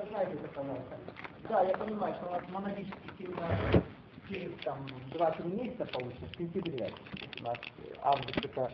Знаете, пожалуйста. Да, я понимаю, что у нас монадический семинар через там 2-3 месяца получится, в сентябре. У нас август это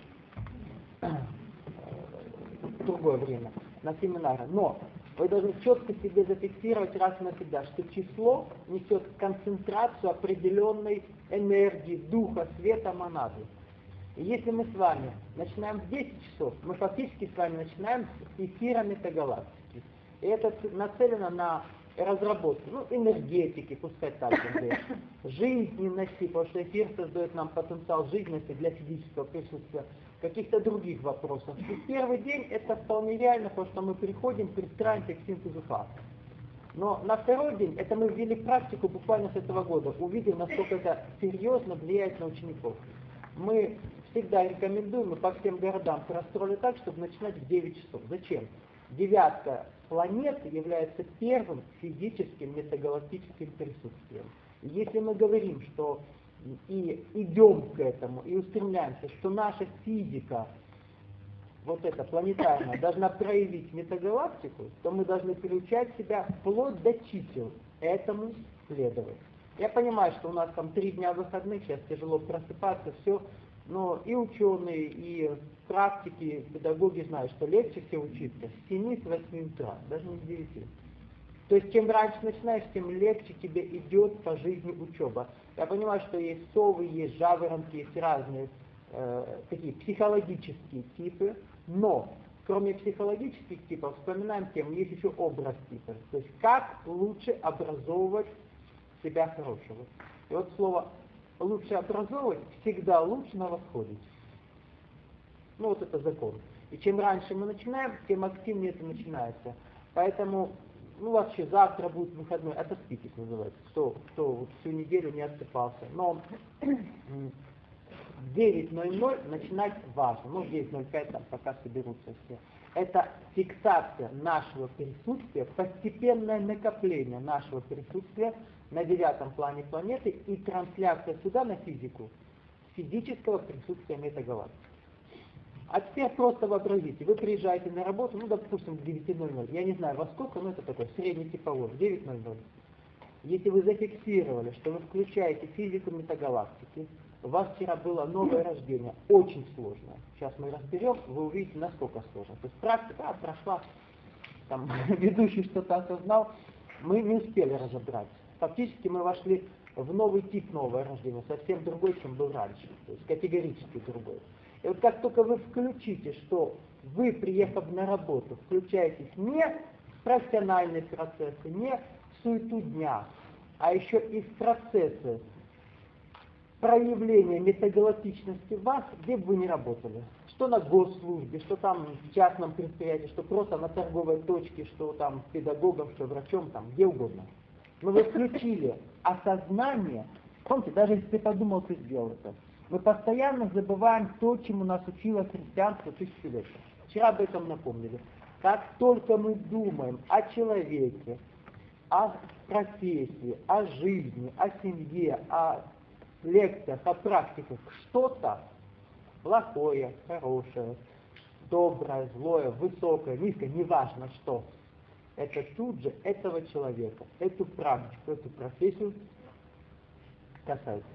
другое время на семинары. Но вы должны четко себе зафиксировать раз и навсегда, что число несет концентрацию определенной энергии, духа, света, монады. И если мы с вами начинаем в 10 часов, мы фактически с вами начинаем с эфира метагалактики. И это нацелено на разработку, энергетики, пускай так будет, жизненности, потому что эфир создает нам потенциал жизненности для физического присутствия, каких-то других вопросов. И первый день это вполне реально, потому что мы приходим, пристраиваемся к синтезу фактов. Но на второй день, это мы ввели практику буквально с этого года, увидели, насколько это серьезно влияет на учеников. Мы всегда рекомендуем, мы по всем городам простроили так, чтобы начинать в 9 часов. Зачем? Девятка планеты является первым физическим метагалактическим присутствием. И если мы говорим, что и идем к этому, и устремляемся, что наша физика, вот эта планетарная, должна проявить метагалактику, то мы должны приучать себя вплоть до чисел этому следовать. Я понимаю, что у нас там 3 дня выходных, сейчас тяжело просыпаться, все, но и ученые, и практики, педагоги знают, что легче всего учиться с 7-8 утра, даже не с 9. То есть чем раньше начинаешь, тем легче тебе идет по жизни учеба. Я понимаю, что есть совы, есть жаворонки, есть разные такие психологические типы, но кроме психологических типов, вспоминаем тему, есть еще образ типов. То есть как лучше образовывать себя хорошего. И вот слово «лучше образовывать» всегда лучше на восходе. Вот это закон. И чем раньше мы начинаем, тем активнее это начинается. Поэтому, вообще завтра будет выходной, отоспитесь называется, кто вот всю неделю не отсыпался. Но в 9:00 начинать важно, 9:05 там пока соберутся все. Это фиксация нашего присутствия, постепенное накопление нашего присутствия на 9-м плане планеты и трансляция сюда на физику физического присутствия метагалактики. А теперь просто вообразите, вы приезжаете на работу, допустим, в 9:00, я не знаю во сколько, но это такой средний типовой, в 9:00. Если вы зафиксировали, что вы включаете физику метагалактики, у вас вчера было новое рождение, очень сложное. Сейчас мы разберем, вы увидите, насколько сложно. То есть практика прошла, там ведущий что-то осознал, мы не успели разобрать. Фактически мы вошли в новый тип нового рождения, совсем другой, чем был раньше, то есть категорически другой. И вот как только вы включите, что вы, приехав на работу, включаетесь не в профессиональные процессы, не в суету дня, а еще и в процессы проявления метагалактичности вас, где бы вы ни работали. Что на госслужбе, что там в частном предприятии, что просто на торговой точке, что там педагогом, что врачом, там где угодно. Но вы включили осознание, помните, даже если ты подумал, ты сделал это. Мы постоянно забываем то, чему нас учило христианство тысячелетия. Вчера об этом напомнили. Как только мы думаем о человеке, о профессии, о жизни, о семье, о лекциях, о практиках, что-то плохое, хорошее, доброе, злое, высокое, низкое, неважно что, это тут же этого человека, эту практику, эту профессию касается.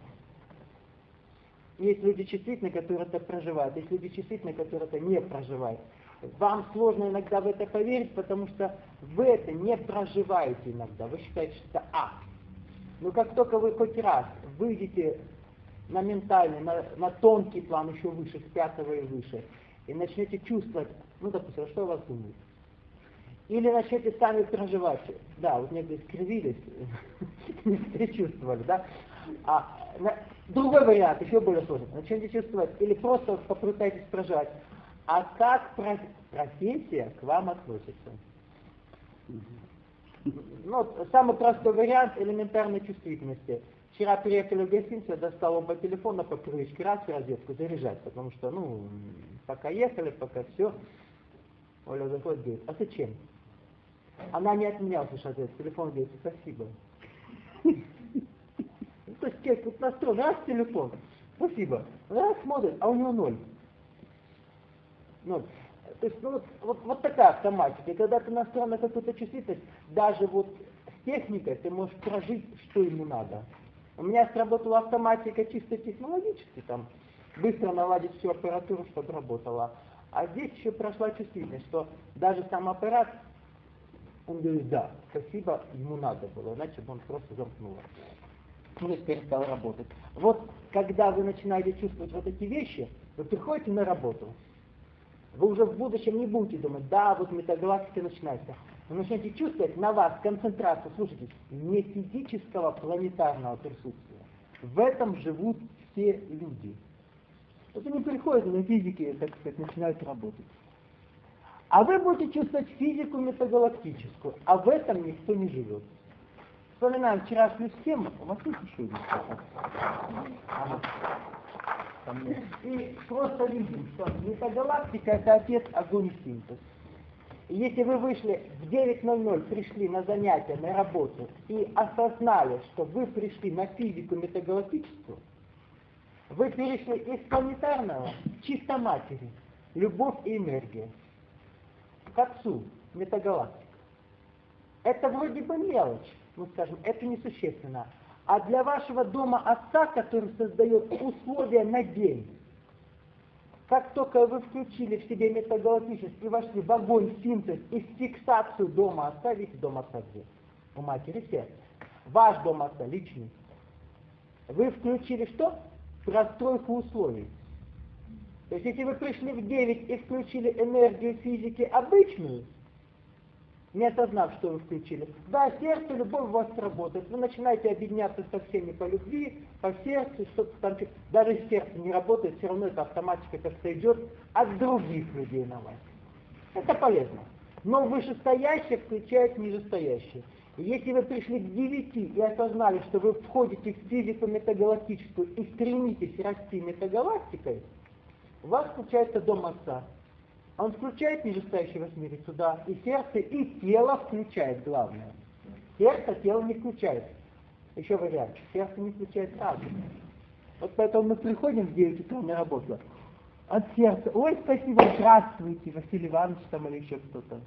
Есть люди чувствительные, которые это проживают, есть люди чувствительные, которые это не проживают. Вам сложно иногда в это поверить, потому что вы это не проживаете иногда. Вы считаете, что это ад. Но как только вы хоть раз выйдете на ментальный, на тонкий план еще выше, с 5-го и выше, и начнете чувствовать, допустим, что о вас думают. Или начнете сами проживать. Да, вот некоторые скривились, не перечувствовали, да? Другой вариант, еще более сложный. Начнете чувствовать, или просто попытайтесь проживать. А как профессия к вам относится? Самый простой вариант элементарной чувствительности. Вчера приехали в гостиницу, я достал оба телефона по привычке, раз в розетку заряжать, потому что, пока ехали, пока все. Оля заходит, говорит, а зачем? Она не от меня услышала этот телефон, говорит, спасибо. То есть человек тут настроен, раз телефон, спасибо, раз смотрит, а у него 0. То есть, ну, вот такая автоматика. И когда ты настроен на какую-то чувствительность, даже вот с техникой ты можешь прожить, что ему надо. У меня сработала автоматика чисто технологически, там, быстро наладить всю аппаратуру, чтобы работала. А здесь еще прошла чувствительность, что даже сам аппарат, он говорит, да, спасибо, ему надо было, иначе бы он просто замкнул. Ну, перестал работать. Вот когда вы начинаете чувствовать вот эти вещи, вы приходите на работу, вы уже в будущем не будете думать, да, вот метагалактика начинается. Вы начнете чувствовать на вас концентрацию, слушайте, не физического планетарного присутствия. В этом живут все люди. Вот они приходят на физике, так сказать, начинают работать. А вы будете чувствовать физику метагалактическую, а в этом никто не живет. Вспоминаем вчерашнюю схему, у вас есть еще один? И просто видим, что метагалактика — это отец, огонь и синтез. И если вы вышли в 9:00, пришли на занятия, на работу, и осознали, что вы пришли на физику метагалактическую, вы перешли из планетарного к чисто матери, любовь и энергия, к отцу, метагалактика. Это вроде бы мелочь, ну скажем, это несущественно. А для вашего дома отца, который создает условия на день, как только вы включили в себе метагалактический и вошли в огонь, синтез и фиксацию дома отца, видите, дом отца где? У матери сердца. Ваш дом отца личный. Вы включили что? Простройку условий. То есть если вы пришли в 9 и включили энергию физики обычную, не осознав, что вы включили. Да, сердце, любовь у вас сработает. Вы начинаете объединяться со всеми по любви, по сердцу, что-то там. Даже если сердце не работает, все равно эта автоматика как-то идет от других людей на вас. Это полезно. Но вышестоящее включает нижестоящее. И если вы пришли к 9 и осознали, что вы входите в физику метагалактическую и стремитесь расти метагалактикой, у вас включается дом отца. Он включает нижестоящего восьмерицу, да, и сердце, и тело включает, главное. Сердце, тело не включает. Еще вариант. Сердце не включает разум. Вот поэтому мы приходим в 9 утра на работу. От сердца, ой, спасибо, здравствуйте, Василий Иванович, там или еще кто-то.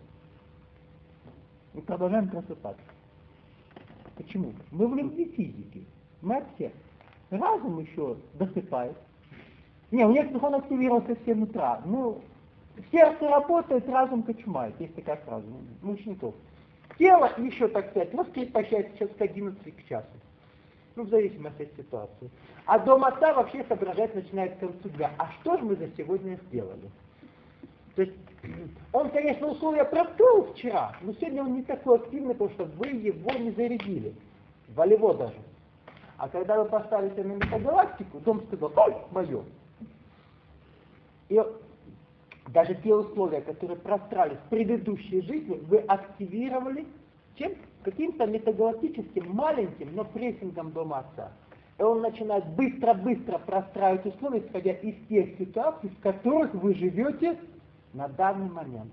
И продолжаем просыпаться. Почему? Мы в любви физики. Мы от сердца. Разум еще досыпает. Не, у некоторых он активировался в 7 утра. Ну, сердце работает, разум кочумает, есть такая фраза у учеников. Тело еще, так сказать, раскрепощается сейчас к 11 к часу. Ну, в зависимости от ситуации. А дом отца вообще соображать начинает к концу дня. А что же мы за сегодня сделали? То есть, он, конечно, условия простроил вчера, но сегодня он не такой активный, потому что вы его не зарядили. Волево даже. А когда вы поставите на метагалактику, дом сказал, ой, мое. И даже те условия, которые прострались в предыдущей жизни, вы активировали чем? Каким-то метагалактическим, маленьким, но прессингом дома отца. И он начинает быстро-быстро простраивать условия, исходя из тех ситуаций, в которых вы живете на данный момент.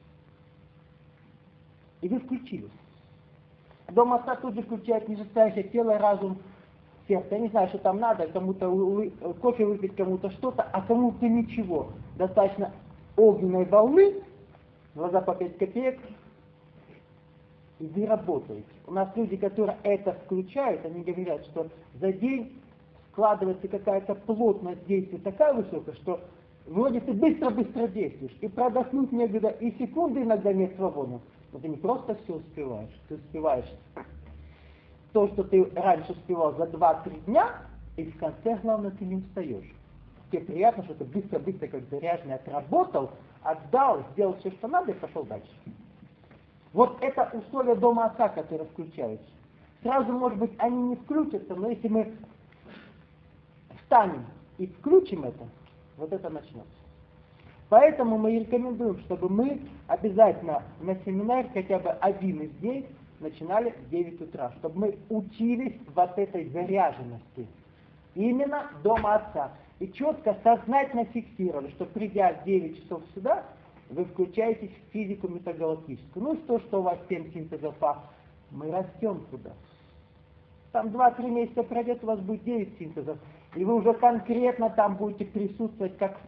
И вы включились. Дом отца тут же включает нижестоящее тело, разум, сердце. Я не знаю, что там надо, кому-то кофе выпить, кому-то что-то, а кому-то ничего. Достаточно огненной волны, глаза по 5 копеек, и вы работаете. У нас люди, которые это включают, они говорят, что за день складывается какая-то плотность действия такая высокая, что вроде ты быстро-быстро действуешь, и продохнуть некогда, и секунды иногда нет свободно. Но ты не просто все успеваешь, ты успеваешь то, что ты раньше успевал за 2-3 дня, и в конце, главное, ты не устаешь. Тебе приятно, что ты быстро-быстро, как заряженный, отработал, отдал, сделал все, что надо, и пошел дальше. Вот это условия дома отца, которые включаются. Сразу, может быть, они не включатся, но если мы встанем и включим это, вот это начнется. Поэтому мы рекомендуем, чтобы мы обязательно на семинаре хотя бы один из дней начинали в 9 утра, чтобы мы учились вот этой заряженности. Именно дома отца. И четко, сознательно фиксировали, что придя в 9 часов сюда, вы включаетесь в физику метагалактическую. Ну и что у вас 7 синтезов А, мы растем туда. Там 2-3 месяца пройдет, у вас будет 9 синтезов, и вы уже конкретно там будете присутствовать как факт.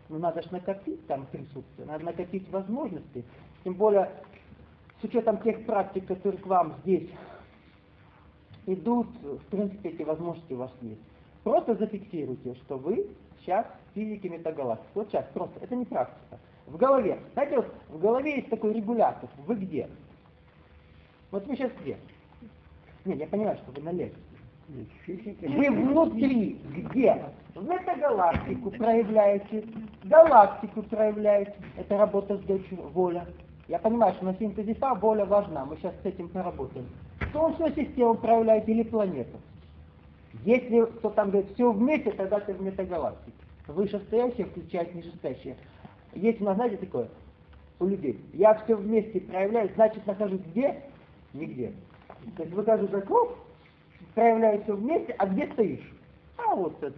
Ну надо же накопить там присутствие, надо накопить возможности. Тем более, с учетом тех практик, которые к вам здесь идут, в принципе, эти возможности у вас есть. Просто зафиксируйте, что вы сейчас в физике метагалактики. Вот сейчас просто, это не практика. В голове. Знаете, вот в голове есть такой регулятор. Вы где? Вот вы сейчас где? Нет, я понимаю, что вы на лекции. Вы внутри где? В метагалактику проявляете, галактику проявляете. Это работа с дочью, воля. Я понимаю, что на синтезе Фа воля важна. Мы сейчас с этим поработаем. Солнечную систему проявляете или планету? Если кто там говорит, все вместе, тогда ты в метагалактике. Вышестоящее включает нижестоящее. Есть у нас, знаете, такое у людей. Я все вместе проявляю, значит нахожусь где? Нигде. То есть выхожу за круг, проявляю все вместе, а где стоишь? А вот это.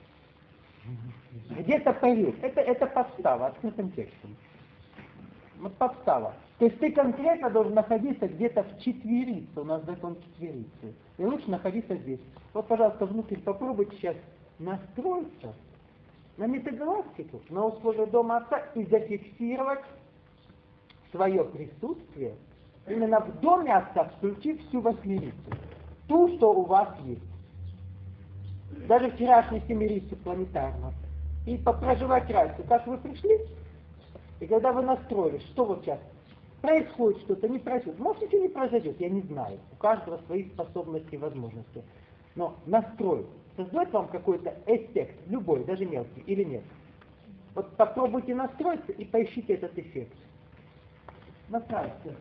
Где-то паришь. Это подстава, открытым текстом. Вот подстава. То есть ты конкретно должен находиться где-то в четверице, у нас закон четверицы. И лучше находиться здесь. Вот, пожалуйста, внутри попробуйте сейчас настроиться на метагалактику, на условия дома Отца и зафиксировать свое присутствие именно в доме Отца, включив всю восьмерицу. Ту, что у вас есть. Даже вчерашней семерицу планетарно. И попроживать разницу. Как вы пришли, и когда вы настроились, что вот сейчас происходит что-то, не происходит. Может, ничего не произойдет, я не знаю. У каждого свои способности и возможности. Но настрой создает вам какой-то эффект, любой, даже мелкий, или нет. Вот попробуйте настроиться и поищите этот эффект. Настраивайте.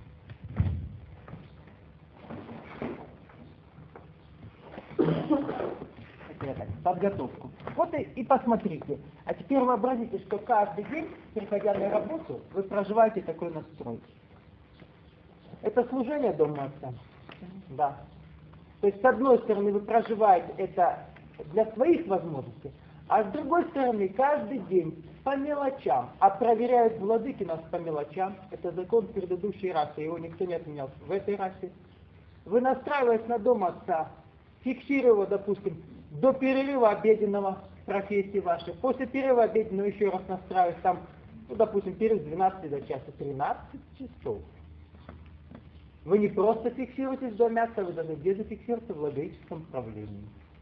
Подготовку. Вот и посмотрите. А теперь вообразите, что каждый день, приходя на работу, вы проживаете такой настрой. Это служение Дома Отца. Да. То есть, с одной стороны, вы проживаете это для своих возможностей, а с другой стороны, каждый день по мелочам, а проверяют владыки нас по мелочам, это закон предыдущей расы, его никто не отменял в этой расе. Вы настраиваетесь на Дом Отца, фиксируя его, допустим, до перерыва обеденного профессии вашей, после перерыва обеденного еще раз настраиваюсь, там, ну, допустим, перерыв с 12 до часа, 13 часов. Вы не просто фиксируетесь в Доме Отца, вы должны где зафиксироваться в логическом правлении.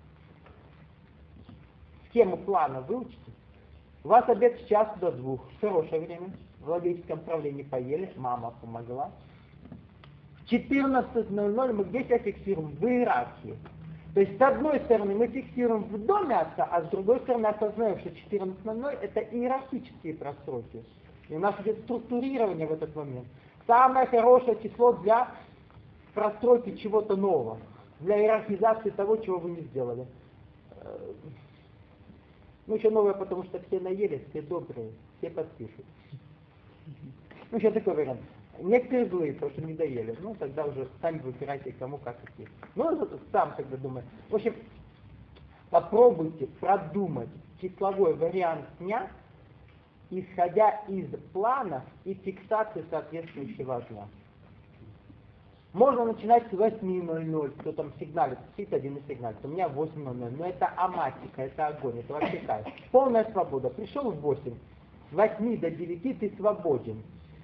Схему плана выучите. У вас обед с часу до 2, хорошее время. В логическом правлении поели, мама помогла. В 14:00 мы где себя фиксируем? В иерархии. То есть, с одной стороны, мы фиксируем в Доме Отца, а с другой стороны, осознаем, что 14:00 это иерархические простройки. И у нас идет структурирование в этот момент. Самое хорошее число для простройки чего-то нового, для иерархизации того, чего вы не сделали. Ну, еще новое, потому что все наелись, все добрые, все подпишут. Ну, еще такой вариант. Некоторые злые, потому что не доели. Ну, тогда уже сами выбирайте, кому как идти. Ну, сам тогда думаю. В общем, попробуйте продумать числовой вариант дня, исходя из планов и фиксации соответствующего дня. Можно начинать с 8:00, кто там сигналит, сидит один и сигналит. У меня 8:00, но это аматика, это огонь, это вообще кайф. Полная свобода. Пришел в 8, с 8 до 9 ты свободен.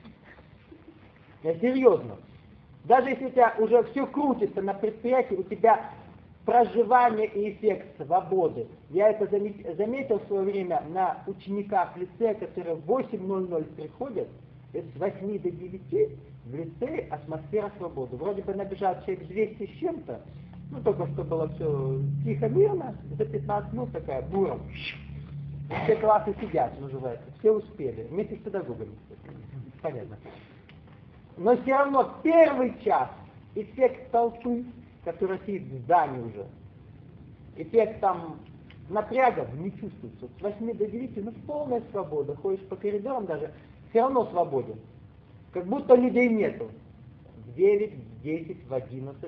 Я серьезно. Даже если у тебя уже все крутится на предприятии, у тебя проживание и эффект свободы. Я это заметил в свое время на учениках лицея, которые в 8:00 приходят, это с 8 до 9 в лицее атмосфера свободы. Вроде бы набежал человек 200 с чем-то, ну только что было все тихо, мирно, за 15 минут такая бура. Все классы сидят, называется, все успели, вместе с педагогами. Понятно. Но все равно первый час эффект толпы, который сидит в здании уже, эффект там напрягов не чувствуется. С 8 до 9, ну полная свобода, ходишь по коридорам даже, все равно свободен. Как будто людей нету. В 9, в 10, в 11.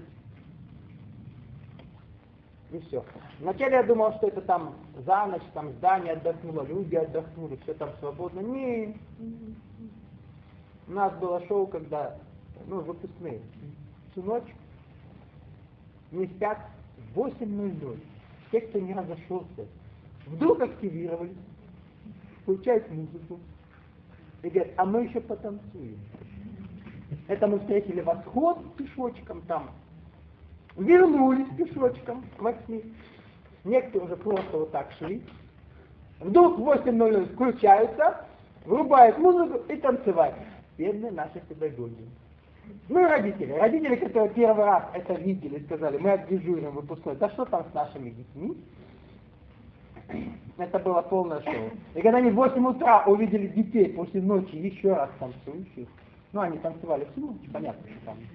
И все. Вначале я думал, что это там за ночь, там здание отдохнуло, люди отдохнули, все там свободно. Не. У нас было шоу, когда, ну, выпускные, всю ночь не спят в 8:00. Те, кто не разошелся, вдруг активировались. включает музыку и говорит, а мы еще потанцуем. Это мы встретили восход пешочком там, вернулись пешочком к 8. Некоторые уже просто вот так шли. Вдруг в 8:00 включаются, врубают музыку и танцевать. Бедные наши педагоги. Ну и родители, которые первый раз это видели, сказали, мы отдежурим выпускной, да что там с нашими детьми? Это было полное шоу. И когда они в 8 утра увидели детей после ночи еще раз танцующих, ну они танцевали всю ночь, понятно, что там.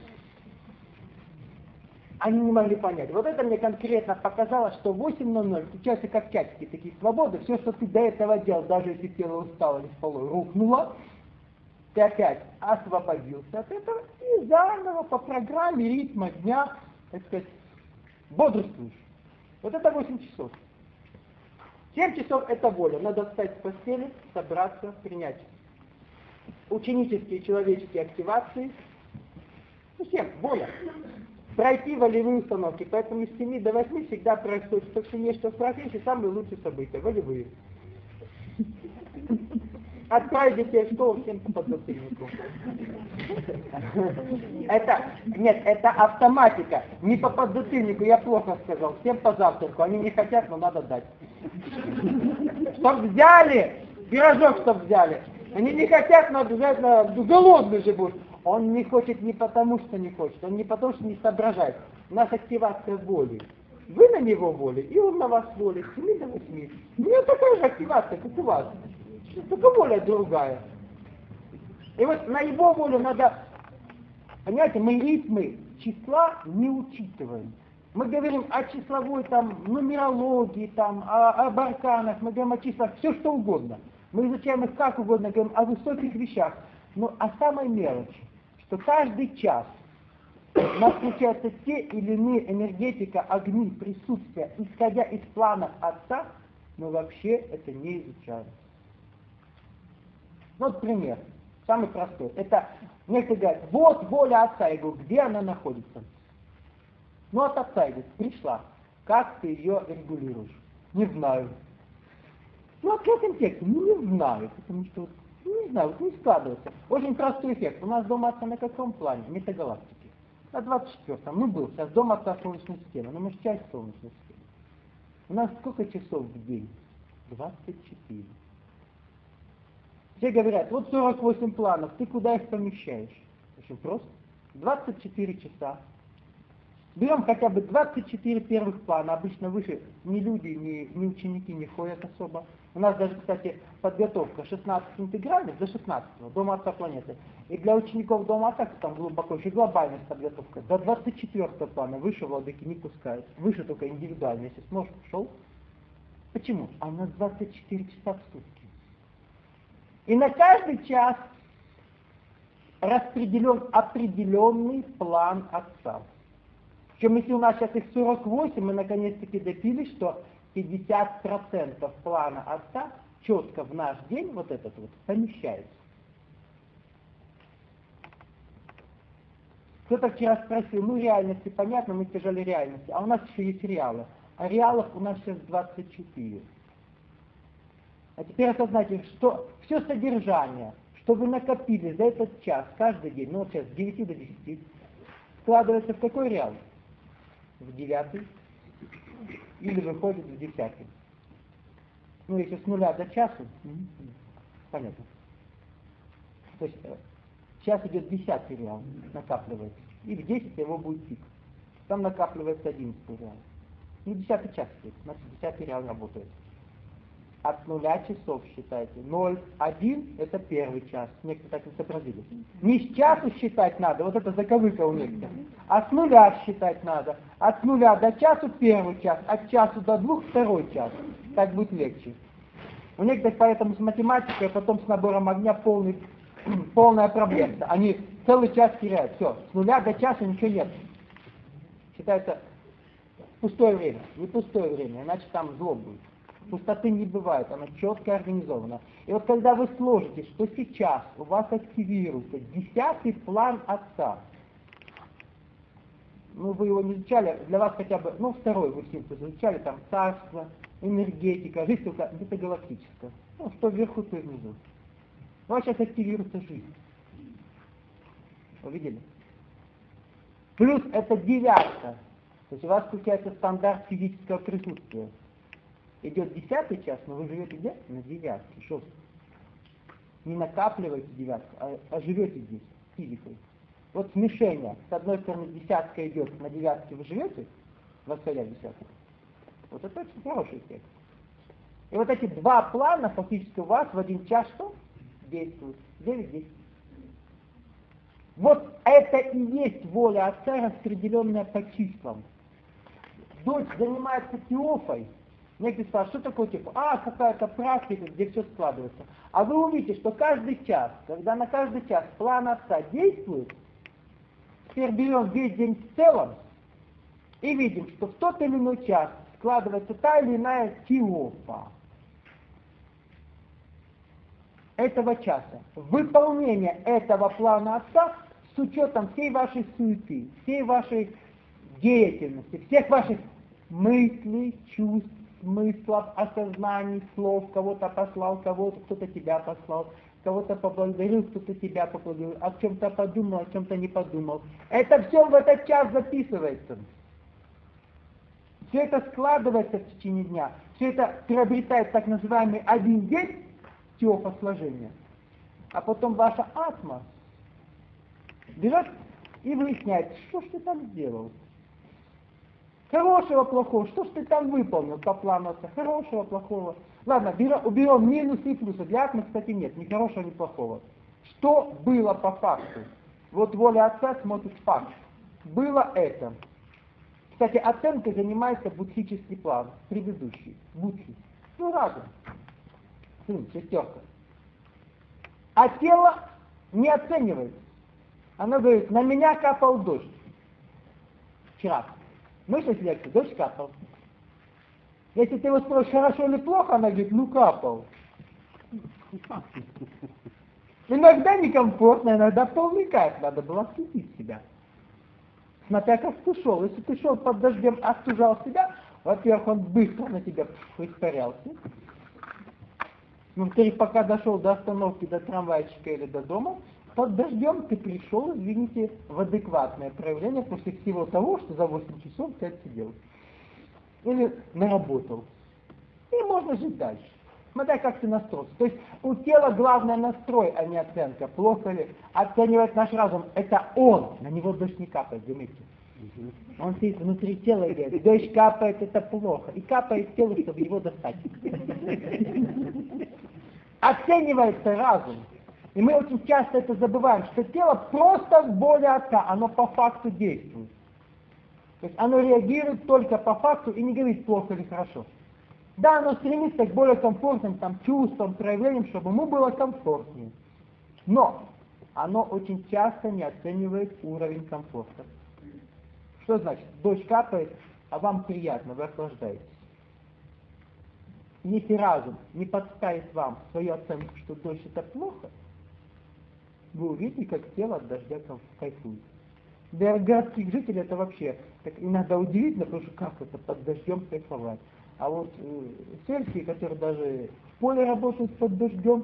Они не могли понять. Вот это мне конкретно показало, что в 8:00 включаются как часики такие свободы, все, что ты до этого делал, даже если тело устало или спало, рухнуло, ты опять освободился от этого и заново по программе ритма дня, так сказать, бодрствуешь. Вот это 8 часов. 7 часов это воля. Надо встать с постели, собраться, принять ученические человеческие активации. Ну, 7, воля. Пройти волевые установки. Поэтому с 7 до 8 всегда происходит, что в семье, что в профессии, самые лучшие события, волевые. Отправить детей в школу всем по подзатыльнику. Это автоматика. Не по подзатыльнику, я плохо сказал. Всем по завтраку. Они не хотят, но надо дать. Чтоб взяли! Пирожок, чтоб взяли. Они не хотят, но обязательно голодный же будут. Он не хочет не потому, что не хочет. Он не потому, что не соображает. У нас активация воли. Вы на него воли, и он на вас воли. С 7 до 8. У него такая же активация, как у вас. Только воля другая. И вот на его волю надо, понимаете, мы ритмы числа не учитываем. Мы говорим о числовой там нумерологии, там, об арканах, мы говорим о числах, все что угодно. Мы изучаем их как угодно, говорим о высоких вещах. Но о самой мелочи, что каждый час у нас включаются те или иные энергетика, огни, присутствия, исходя из планов Отца, но вообще это не изучаем. Вот пример, самый простой. Это некоторые говорят, вот воля Отца. Я говорю, где она находится? Ну от Отца, говорит, пришла. Как ты ее регулируешь? Не знаю. Ну от этим текстом, не знаю, потому что, не знаю, вот не складывается. Очень простой эффект. У нас дом Отца на каком плане? Метагалактики. На 24-м. Ну был, сейчас дом Отца Солнечной системы, но мы же часть Солнечной системы. У нас сколько часов в день? 24. Все говорят, вот 48 планов, ты куда их помещаешь? Очень просто. 24 часа. Берем хотя бы 24 первых плана, обычно выше ни люди, ни ученики не ходят особо. У нас даже, кстати, подготовка 16 интегральных до 16-го, Дома Отца планеты. И для учеников Дома Отца, там глубоко, еще глобальная подготовка, до 24-го плана выше владыки не пускают. Выше только индивидуально, если сможешь, пошел. Почему? А у нас 24 часа в сутки. И на каждый час распределен определенный план Отца. Причем если у нас сейчас их 48, мы наконец-таки допили, что 50% плана Отца четко в наш день, вот этот вот, помещается. Кто-то вчера спросил, ну реальности понятно, мы сказали реальности, а у нас еще есть реалы. А реалов у нас сейчас 24. А теперь осознайте, что все содержание, что вы накопили за этот час, каждый день, ну вот сейчас с 9 до 10, складывается в какой реал? В 9 или выходит в 10. Ну если с 0 до часу, понятно. То есть сейчас идет 10 реал, накапливается, и в 10 его будет пик. Там накапливается 11 реал. Ну 10 час идет, значит 10 реал работает. От 0 часов считайте. 0,1 это первый час. Некоторые так и сообразили. Не с часу считать надо, вот это заковыка у некоторых. А с 0 считать надо. От 0 до часу первый час, от часу до 2 второй час. Так будет легче. У некоторых поэтому с математикой, а потом с набором огня полная проблема. Они целый час теряют. Все, с 0 до часа ничего нет. Считается пустое время. Не пустое время, иначе там зло будет. Пустоты не бывает, она четко организована. И вот когда вы сложите, что сейчас у вас активируется 10-й план Отца, ну вы его не изучали, для вас хотя бы, ну второй вы символ изучали, там царство, энергетика, жизнь только это галактическая. Ну, что вверху, то и внизу. У вас сейчас активируется жизнь. Вы видели? Плюс это девятка. То есть у вас включается стандарт физического присутствия. Идет 10 час, но вы живете где? На девятке. Что? Не накапливаете девятку, а живете здесь, физикой. Вот смешение. С одной стороны, десятка идет, на девятке вы живете, восходя в десятку. Вот это очень хороший эффект. И вот эти два плана фактически у вас в один час что? Действуют. 9-10. Вот это и есть воля Отца, распределенная по числам. Дочь занимается теофой. Некоторые спрашивают, что такое теофа? Какая-то практика, где все складывается. А вы увидите, что каждый час, когда на каждый час план Отца действует, теперь берем весь день в целом и видим, что в тот или иной час складывается та или иная теофа этого часа. Выполнение этого плана Отца с учетом всей вашей суеты, всей вашей деятельности, всех ваших мыслей, чувств, смыслов, осознаний, слов, кого-то послал, кого-то, кто-то тебя послал, кого-то поблагодарил, кто-то тебя поблагодарил, о чем-то подумал, о чем-то не подумал. Это все в этот час записывается. Все это складывается в течение дня, все это приобретает так называемый один день теофа сложения. А потом ваша атма берет и выясняет, что ж ты там сделал. Хорошего, плохого, что ж ты там выполнил по плану Отца, хорошего, плохого. Ладно, уберем минусы и плюсы. Для атмы, кстати, нет, ни хорошего, ни плохого. Что было по факту? Вот воля Отца смотрит факт. Было это. Кстати, оценкой занимается будхический план, предыдущий, будхи. Разум. Шестерка. А тело не оценивает. Оно говорит, на меня капал дождь. Вчера. Мы шли с лекции, дождь капал. Если ты его спросишь, хорошо или плохо, она говорит, капал. Иногда некомфортно, иногда полный кайф, надо было остудить себя. Смотря как ты шел. Если ты шел под дождем, остужал себя, во-первых, он быстро на тебя испарялся. Во-вторых, пока дошел до остановки, до трамвайчика или до дома, под дождем ты пришел, извините, в адекватное проявление после всего того, что за 8 часов ты отсидел. Или наработал. И можно жить дальше. Смотря как ты настроился. То есть у тела главное настрой, а не оценка. Плохо ли оценивает наш разум. Это он. На него дождь не капает, заметьте. Он сидит внутри тела и говорит, дождь капает, это плохо. И капает тело, чтобы его достать. Оценивается разум. И мы очень часто это забываем, что тело просто в воле Отца, оно по факту действует. То есть оно реагирует только по факту и не говорит плохо или хорошо. Да, оно стремится к более комфортным чувствам, проявлениям, чтобы ему было комфортнее. Но оно очень часто не оценивает уровень комфорта. Что значит? Дождь капает, а вам приятно, вы охлаждаетесь. Если разум не подставит вам свою оценку, что дождь это плохо, вы увидите, как тело от дождя кайфует. Для городских жителей это вообще так иногда удивительно, потому что как это под дождем кайфовать. А вот сельские, которые даже в поле работают под дождем,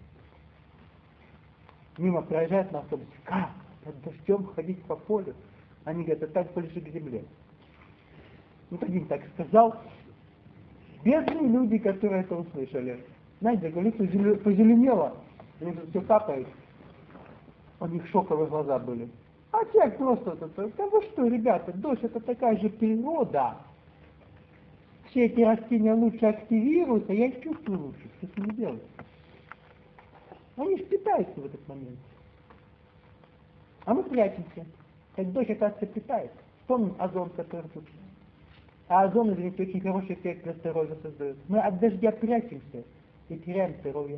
мимо проезжают на автобусе, как под дождем ходить по полю? Они говорят, это так ближе к земле. Вот один так сказал. Бедные люди, которые это услышали. Знаете, лицо позеленело, у них все капает. У них шоковые глаза были. А человек просто, да вы что, ребята, дождь это такая же природа. Все эти растения лучше активируются, я их чувствую лучше, что с ними делать? Они же питаются в этот момент. А мы прячемся. Так дождь, оказывается, питается. Вспомним озон, который тут. А озон, извините, очень хороший эффект для здоровья создает. Мы от дождя прячемся и теряем здоровье.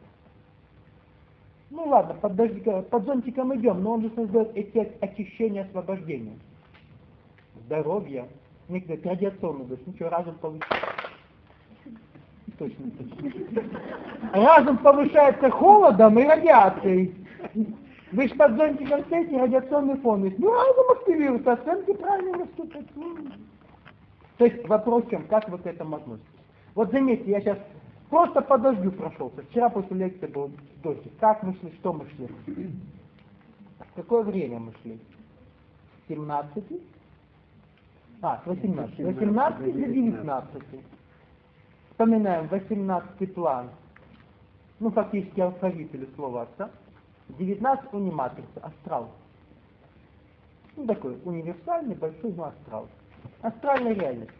Ну ладно, под зонтиком идем, но он же создает эффект очищения, освобождения. Здоровье. Некоторые радиационный дождь. Ничего, разум повышается. Точно. Разум повышается холодом и радиацией. Вы же под зонтиком стоите, радиационный фон есть. Ну, разум активируется, оценки правильно наступят. То есть вопрос в чем, как вы к этому относитесь? Вот заметьте, я сейчас просто по дождю прошелся. Вчера после лекции был дождь. Как мы шли, что мы шли? В какое время мы шли? С 17? С 18. 18 до 19. Вспоминаем 18-й план. Ну, фактически алфавит или слово отца. 19 униматрица, астрал. Ну, такой универсальный, большой, но астрал. Астральная реальность.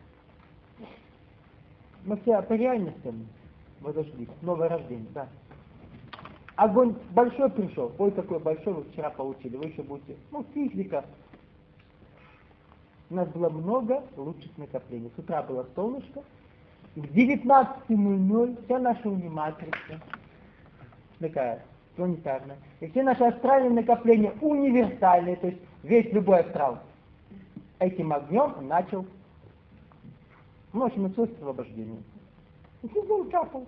Мы все по реальностям, подожди, новое рождение, да. Огонь большой пришел, ой, какой большой вы вчера получили, вы еще будете, физика. У нас было много лучших накоплений. С утра было солнышко, в 19:00 вся наша униматрица, такая, планетарная, и все наши астральные накопления универсальные, то есть весь любой астрал, этим огнем начал, в общем, началось освобождение. И сезон капал.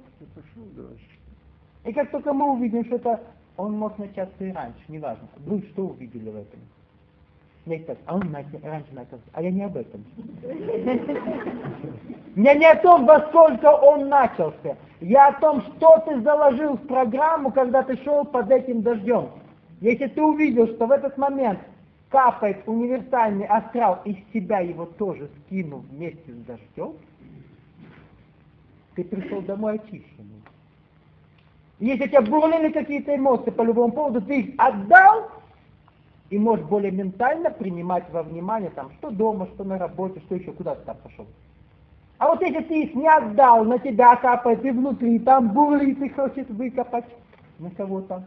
И как только мы увидим, что это, он мог начаться и раньше, неважно. Вы что увидели в этом? Мне так, он раньше начался, а я не об этом. Я не о том, во сколько он начался. Я о том, что ты заложил в программу, когда ты шел под этим дождем. Если ты увидел, что в этот момент капает универсальный астрал, из себя его тоже скинул вместе с дождем, ты пришел домой очищенный. Если у тебя бурлили какие-то эмоции по любому поводу, ты их отдал, и можешь более ментально принимать во внимание, там, что дома, что на работе, что еще, куда ты там пошел. А вот если ты их не отдал, на тебя капает и внутри, там бурлит, и хочет выкопать на кого-то.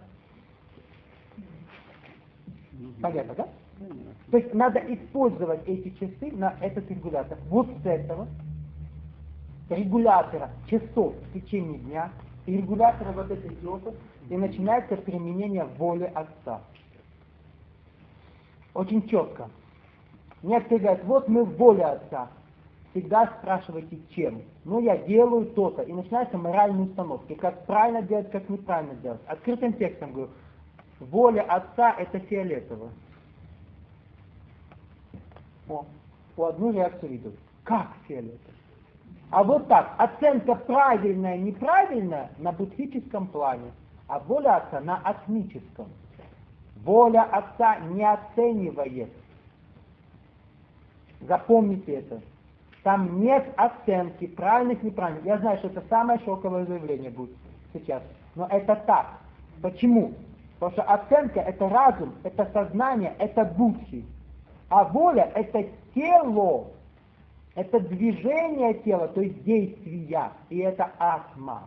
Понятно, да? То есть надо использовать эти часы на этот регулятор. Вот с этого регулятора часов в течение дня и регулятора вот этой диоды, и начинается применение воли Отца. Очень четко. Некоторые говорят, вот мы в воле Отца. Всегда спрашивайте, чем. Ну, я делаю то-то. И начинаются моральные установки. Как правильно делать, как неправильно делать. Открытым текстом говорю, воля Отца это фиолетово. У одну реакцию видел. Как фиолетово? А вот так, оценка правильная, неправильная на будхическом плане, а воля Отца на атмическом. Воля Отца не оценивает. Запомните это. Там нет оценки правильных, неправильных. Я знаю, что это самое шоковое заявление будет сейчас. Но это так. Почему? Потому что оценка это разум, это сознание, это будхи. А воля это тело. Это движение тела, то есть действия. И это атма.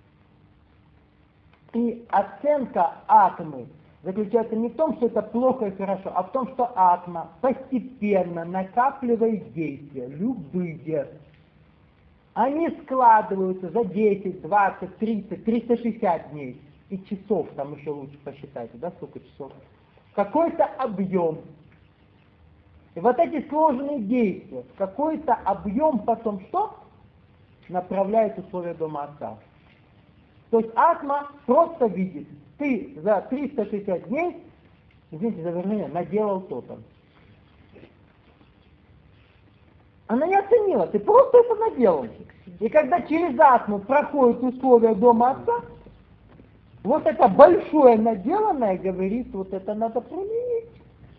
И оценка атмы заключается не в том, что это плохо и хорошо, а в том, что атма постепенно накапливает действия, любые. Они складываются за 10, 20, 30, 360 дней. И часов, там еще лучше посчитайте, да, сколько часов. Какой-то объем. И вот эти сложные действия, какой-то объем потом что? Направляет условия дома Отца. То есть атма просто видит, ты за 360 дней, извините за выражение, наделал то-то. Она не оценила, ты просто это наделал. И когда через атму проходят условия дома Отца, вот это большое наделанное говорит, вот это надо применить.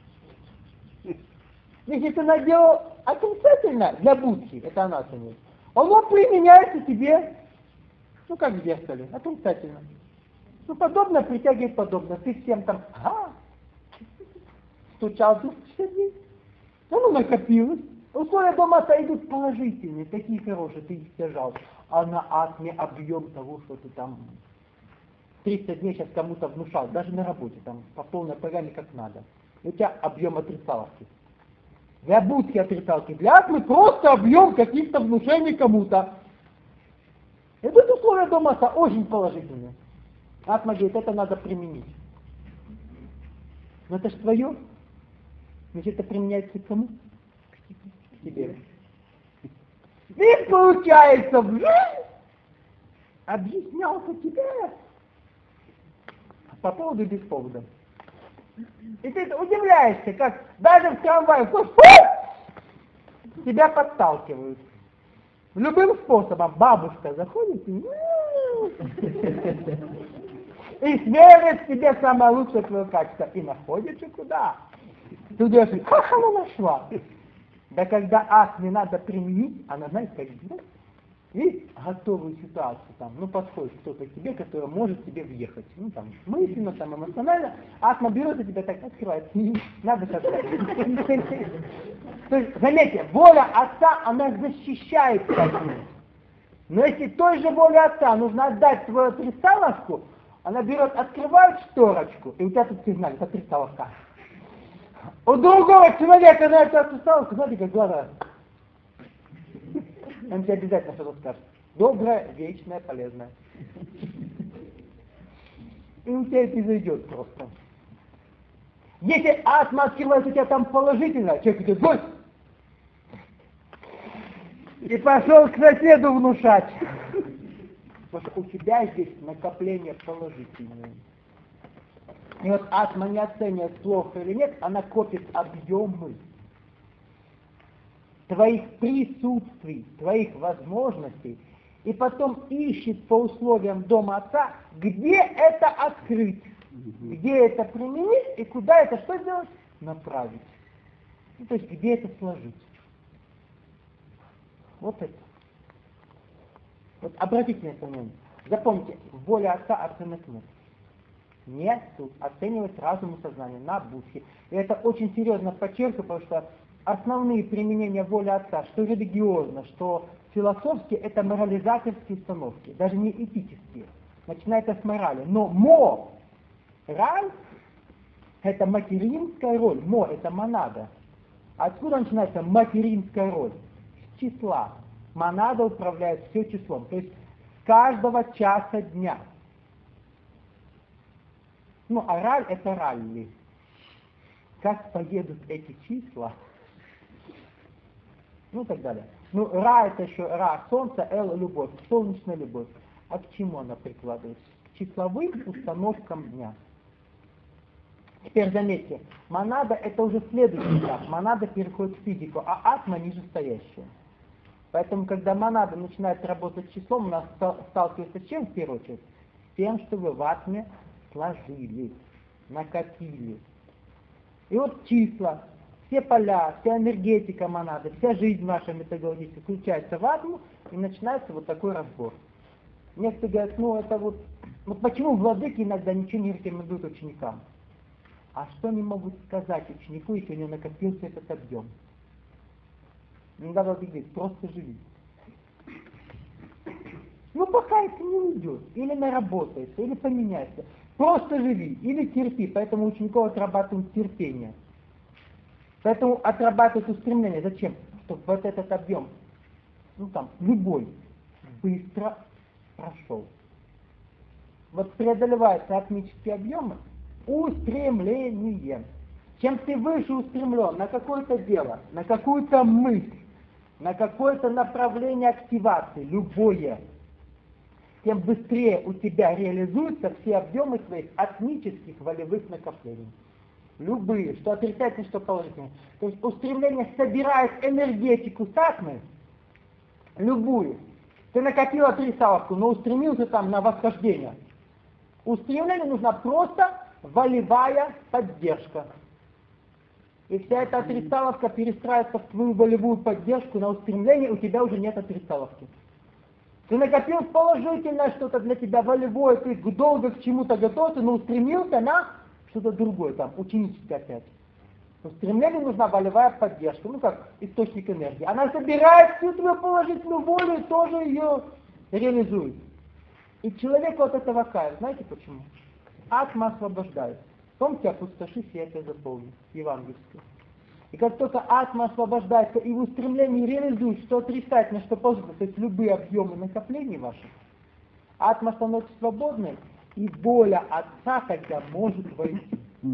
Если ты наделал отрицательно для будхи, это она оценит, оно применяется тебе, ну как в зеркале, отрицательно. Ну подобное притягивает подобное. Ты всем там, стучал 260 дней, оно накопилось. Условия дома Отца идут положительные, такие хорошие, ты их стяжал. А на атме объем того, что ты там 300 дней сейчас кому-то внушал, даже на работе, там по полной программе как надо. И у тебя объем отрицалки. Для будхи отрицалки, для атмы просто объем каких-то внушений кому-то. И тут условия дома Отца очень положительные. Атма говорит, это надо применить. Но это ж твое. Значит, это применяется к кому? К тебе. Ты, получается, в жизнь объяснялся тебе по поводу и без повода. И ты удивляешься, как даже в трамвае тебя подталкивают. Любым способом бабушка заходит и смерит себе самое лучшее твое качество. И находишь, и куда? Ты думаешь, как она нашла? Да когда акт не надо применить, она, знаете, как делает? Видишь готовую ситуацию, там, подходит кто-то к тебе, который может тебе въехать. Мысленно, эмоционально, атма берет и тебя так открывает. Надо создать. То есть, заметьте, воля отца, она защищает такую. Но если той же воле отца нужно отдать свою тридцаловку, она берет, открывает шторочку, и у тебя тут сигнал, это тридцаловка. У другого человека на эту тридцаловку, знаете, как глаза. Он тебе обязательно что-то скажет. Доброе, вечное, полезное. И у тебя это зайдет просто. Если атма открывает у тебя там положительно, человек идет, гость! И пошел к соседу внушать. Потому что у тебя здесь накопление положительное. И вот атма не оценивает, плохо или нет, она копит объемы твоих присутствий, твоих возможностей, и потом ищет по условиям дома отца, где это открыть, где это применить и куда это что сделать? Направить. То есть где это сложить. Вот это. Вот обратите на это внимание. Запомните, воля отца оценок нет. Нет тут оценивать разум и сознание на будхи. И это очень серьезно подчеркиваю, потому что основные применения воли отца, что религиозно, что философски, это морализаторские установки, даже не этические. Начинается с морали. Но мораль — это материнская роль. Это монада. Откуда начинается материнская роль? С числа. Монада управляет все числом. То есть с каждого часа дня. А раль — это ралли. Как поедут эти числа? Так далее. Ра — это еще Ра, солнце, Эл — любовь, солнечная любовь. А к чему она прикладывается? К числовым установкам дня. Теперь заметьте, монада — это уже следующий этап. Монада переходит в физику, а атма — нижестоящая. Поэтому, когда монада начинает работать с числом, у нас сталкивается с чем в первую очередь? С тем, что вы в атме сложили, накопили. И вот числа, все поля, вся энергетика монады, вся жизнь наша методологическая включается в атму, и начинается вот такой разбор. Некоторые говорят, это почему владыки иногда ничего не рекомендуют ученикам? А что они могут сказать ученику, если у него накопился этот объем? Иногда владыка говорит, просто живи. Пока это не уйдет, или наработается, или поменяется. Просто живи, или терпи, поэтому учеников отрабатывают терпение. Поэтому отрабатывают устремление. Зачем? Чтобы вот этот объем, любой, быстро прошел. Вот преодолеваются атмические объемы устремлением. Чем ты выше устремлен на какое-то дело, на какую-то мысль, на какое-то направление активации, любое, тем быстрее у тебя реализуются все объемы твоих атмических волевых накоплений. Любые, что отрицательные, что положительные. То есть устремление собирает энергетику с атмы, любую. Ты накопила тридцаловку, но устремился на восхождение. Устремлению нужна просто волевая поддержка. И вся эта отрицаловка перестраивается в твою волевую поддержку на устремление, у тебя уже нет отрицаловки. Ты накопил положительное что-то для тебя, волевое, ты долго к чему-то готовился, но устремился на что-то другое, ученическое опять. Устремлению нужна волевая поддержка, как источник энергии. Она собирает всю твою положительную волю и тоже ее реализует. И человеку от этого кайф. Знаете почему? Атма освобождает. Помните, опустоши, я это заполню. Евангельское. И как только атма освобождается и в устремлении реализует, что отрицательно, что положительно, то есть любые объемы накоплений ваших, атма становится свободной, и воля отца тогда может войти.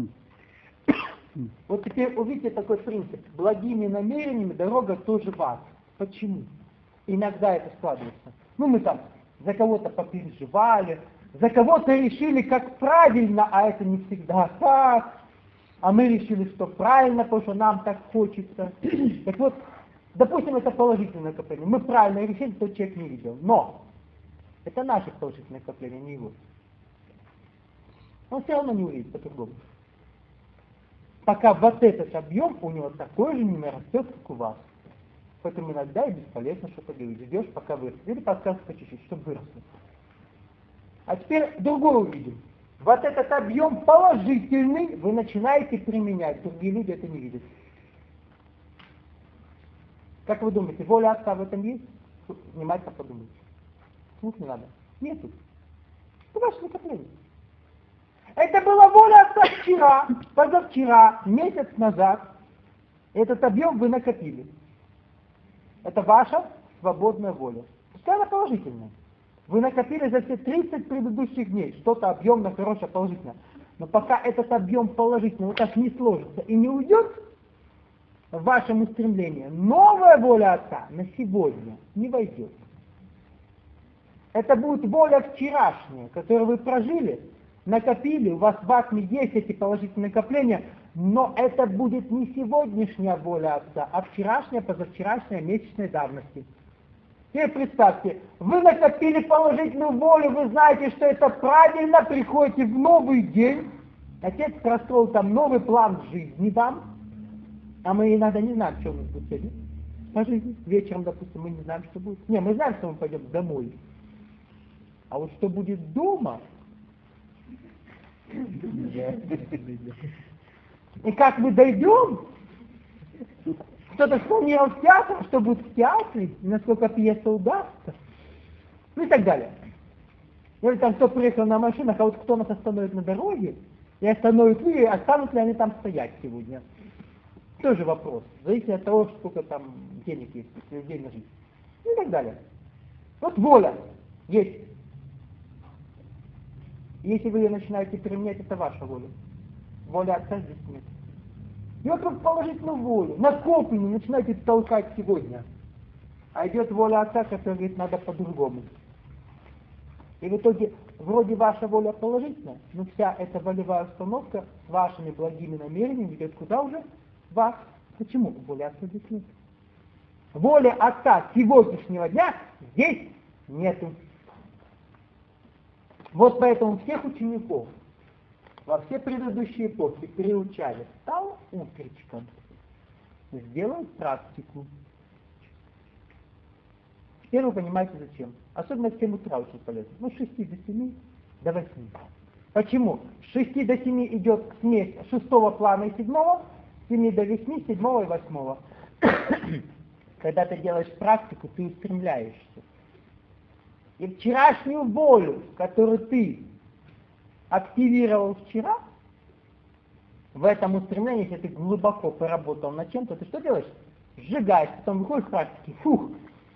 Вот теперь увидите такой принцип. Благими намерениями дорога тоже в ад. Почему? Иногда это складывается. Мы за кого-то попереживали, за кого-то решили, как правильно, а это не всегда так. А мы решили, что правильно, потому что нам так хочется. Так вот, Допустим, это положительное накопление. Мы правильно решили, тот человек не видел. Но это наше положительное накопление, не его. Он все равно не увидит по-другому. Пока вот этот объем у него такой же не нарастет, как у вас. Поэтому иногда и бесполезно что-то говорить. Ждешь, пока вырастет. Или подсказывай по чуть-чуть, чтобы выросло. А теперь другое увидим. Вот этот объем положительный вы начинаете применять. Другие люди это не видят. Как вы думаете, воля Отца в этом есть? Внимательно подумайте. Слух не надо. Нету. Это ваше накопление. Это была воля Отца вчера, позавчера, месяц назад. Этот объем вы накопили. Это ваша свободная воля. Пускай она положительная. Вы накопили за все 30 предыдущих дней что-то объемно, хорошее, положительное. Но пока этот объем положительный вот так не сложится и не уйдет в вашем устремлении, новая воля Отца на сегодня не войдет. Это будет воля вчерашняя, которую вы прожили, накопили, у вас в атме есть эти положительные накопления, но это будет не сегодняшняя воля Отца, а вчерашняя, позавчерашняя, месячной давности. Теперь представьте, вы накопили положительную волю, вы знаете, что это правильно, приходите в новый день, Отец простроил там новый план жизни вам, а мы иногда не знаем, что у нас будет сегодня. По жизни. Вечером, допустим, мы не знаем, что будет. Не, мы знаем, что мы пойдем домой. А вот что будет дома, и как мы дойдем, кто-то спланировал театр, что будет в театре, насколько пьеса удастся, ну и так далее. Или там кто приехал на машинах, а вот кто нас остановит на дороге, и остановит ли, останут ли они там стоять сегодня. Тоже вопрос. Зависит от того, сколько там денег есть, людей на жизнь. И так далее. Вот воля есть. Если вы ее начинаете применять, это ваша воля. Воля Отца здесь нет. И вот вы положительную волю, накопленную, начинаете толкать сегодня. А идет воля Отца, которая говорит, надо по-другому. И в итоге, вроде ваша воля положительная, но вся эта волевая установка с вашими благими намерениями идет куда уже? Вас. Почему? Воля Отца здесь нет. Воли Отца сегодняшнего дня здесь нету. Вот поэтому всех учеников во все предыдущие эпохи приучали. Встал утречком, сделай практику. Теперь вы понимаете зачем. Особенно в 7 утра очень полезно. Ну, с 6 до 7 до 8. Почему? С 6 до 7 идет смесь 6-го плана и 7-го, с 7 до 8, 7-го и 8-го. Когда ты делаешь практику, ты устремляешься. И вчерашнюю волю, которую ты активировал вчера, в этом устремлении, если ты глубоко поработал над чем-то, ты что делаешь? Сжигаешь, потом выходишь в практике, фух,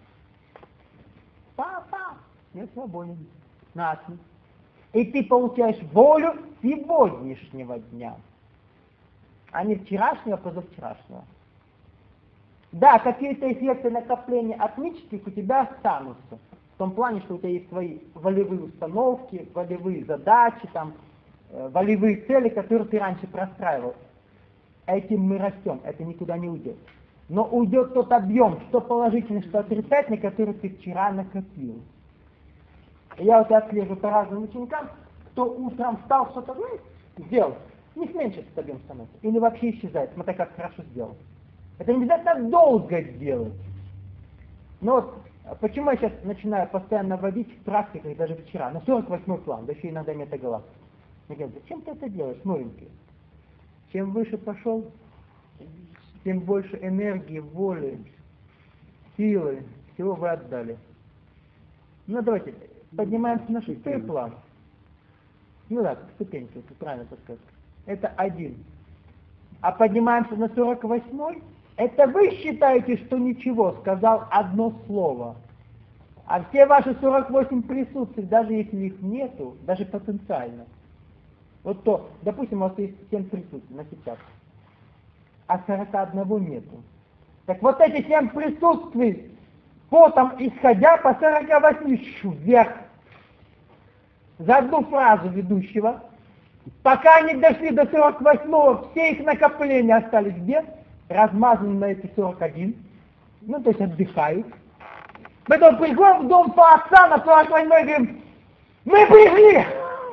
я свободен, насмех. И ты получаешь волю сегодняшнего дня, а не вчерашнего, позавчерашнего. Да, какие-то эффекты накопления атмических у тебя останутся. В том плане, что у тебя есть свои волевые установки, волевые задачи, там, волевые цели, которые ты раньше простраивал. Этим мы растем, это никуда не уйдет. Но уйдет тот объем, что положительный, что отрицательный, который ты вчера накопил. И я вот отслеживаю по разным ученикам, кто утром встал, что-то сделал, у них меньше этот объем становится. Или вообще исчезает, смотри, как хорошо сделал. Это не обязательно долго делать. Но вот почему я сейчас начинаю постоянно вводить в практиках, даже вчера, на 48-й план, да еще иногда метагалактик. Мне говорят, зачем ты это делаешь, новенький? Чем выше пошел, тем больше энергии, воли, силы, всего вы отдали. Ну давайте, поднимаемся на 6-й план. Ну да, ступеньки, это правильно так сказать. Это 1. А поднимаемся на 48-й, это вы считаете, что ничего, сказал одно слово. А все ваши 48 присутствий, даже если их нету, даже потенциально. Вот то, допустим, у вас есть 7 присутствий на сейчас, а 41 нету. Так вот эти 7 присутствий, потом исходя по 48 вверх, за одну фразу ведущего, пока они дошли до 48-го, все их накопления остались где? Размазаны на эти 41. Ну, то есть отдыхают. Потом приходим в дом по отца на 48-й, говорим, мы пришли!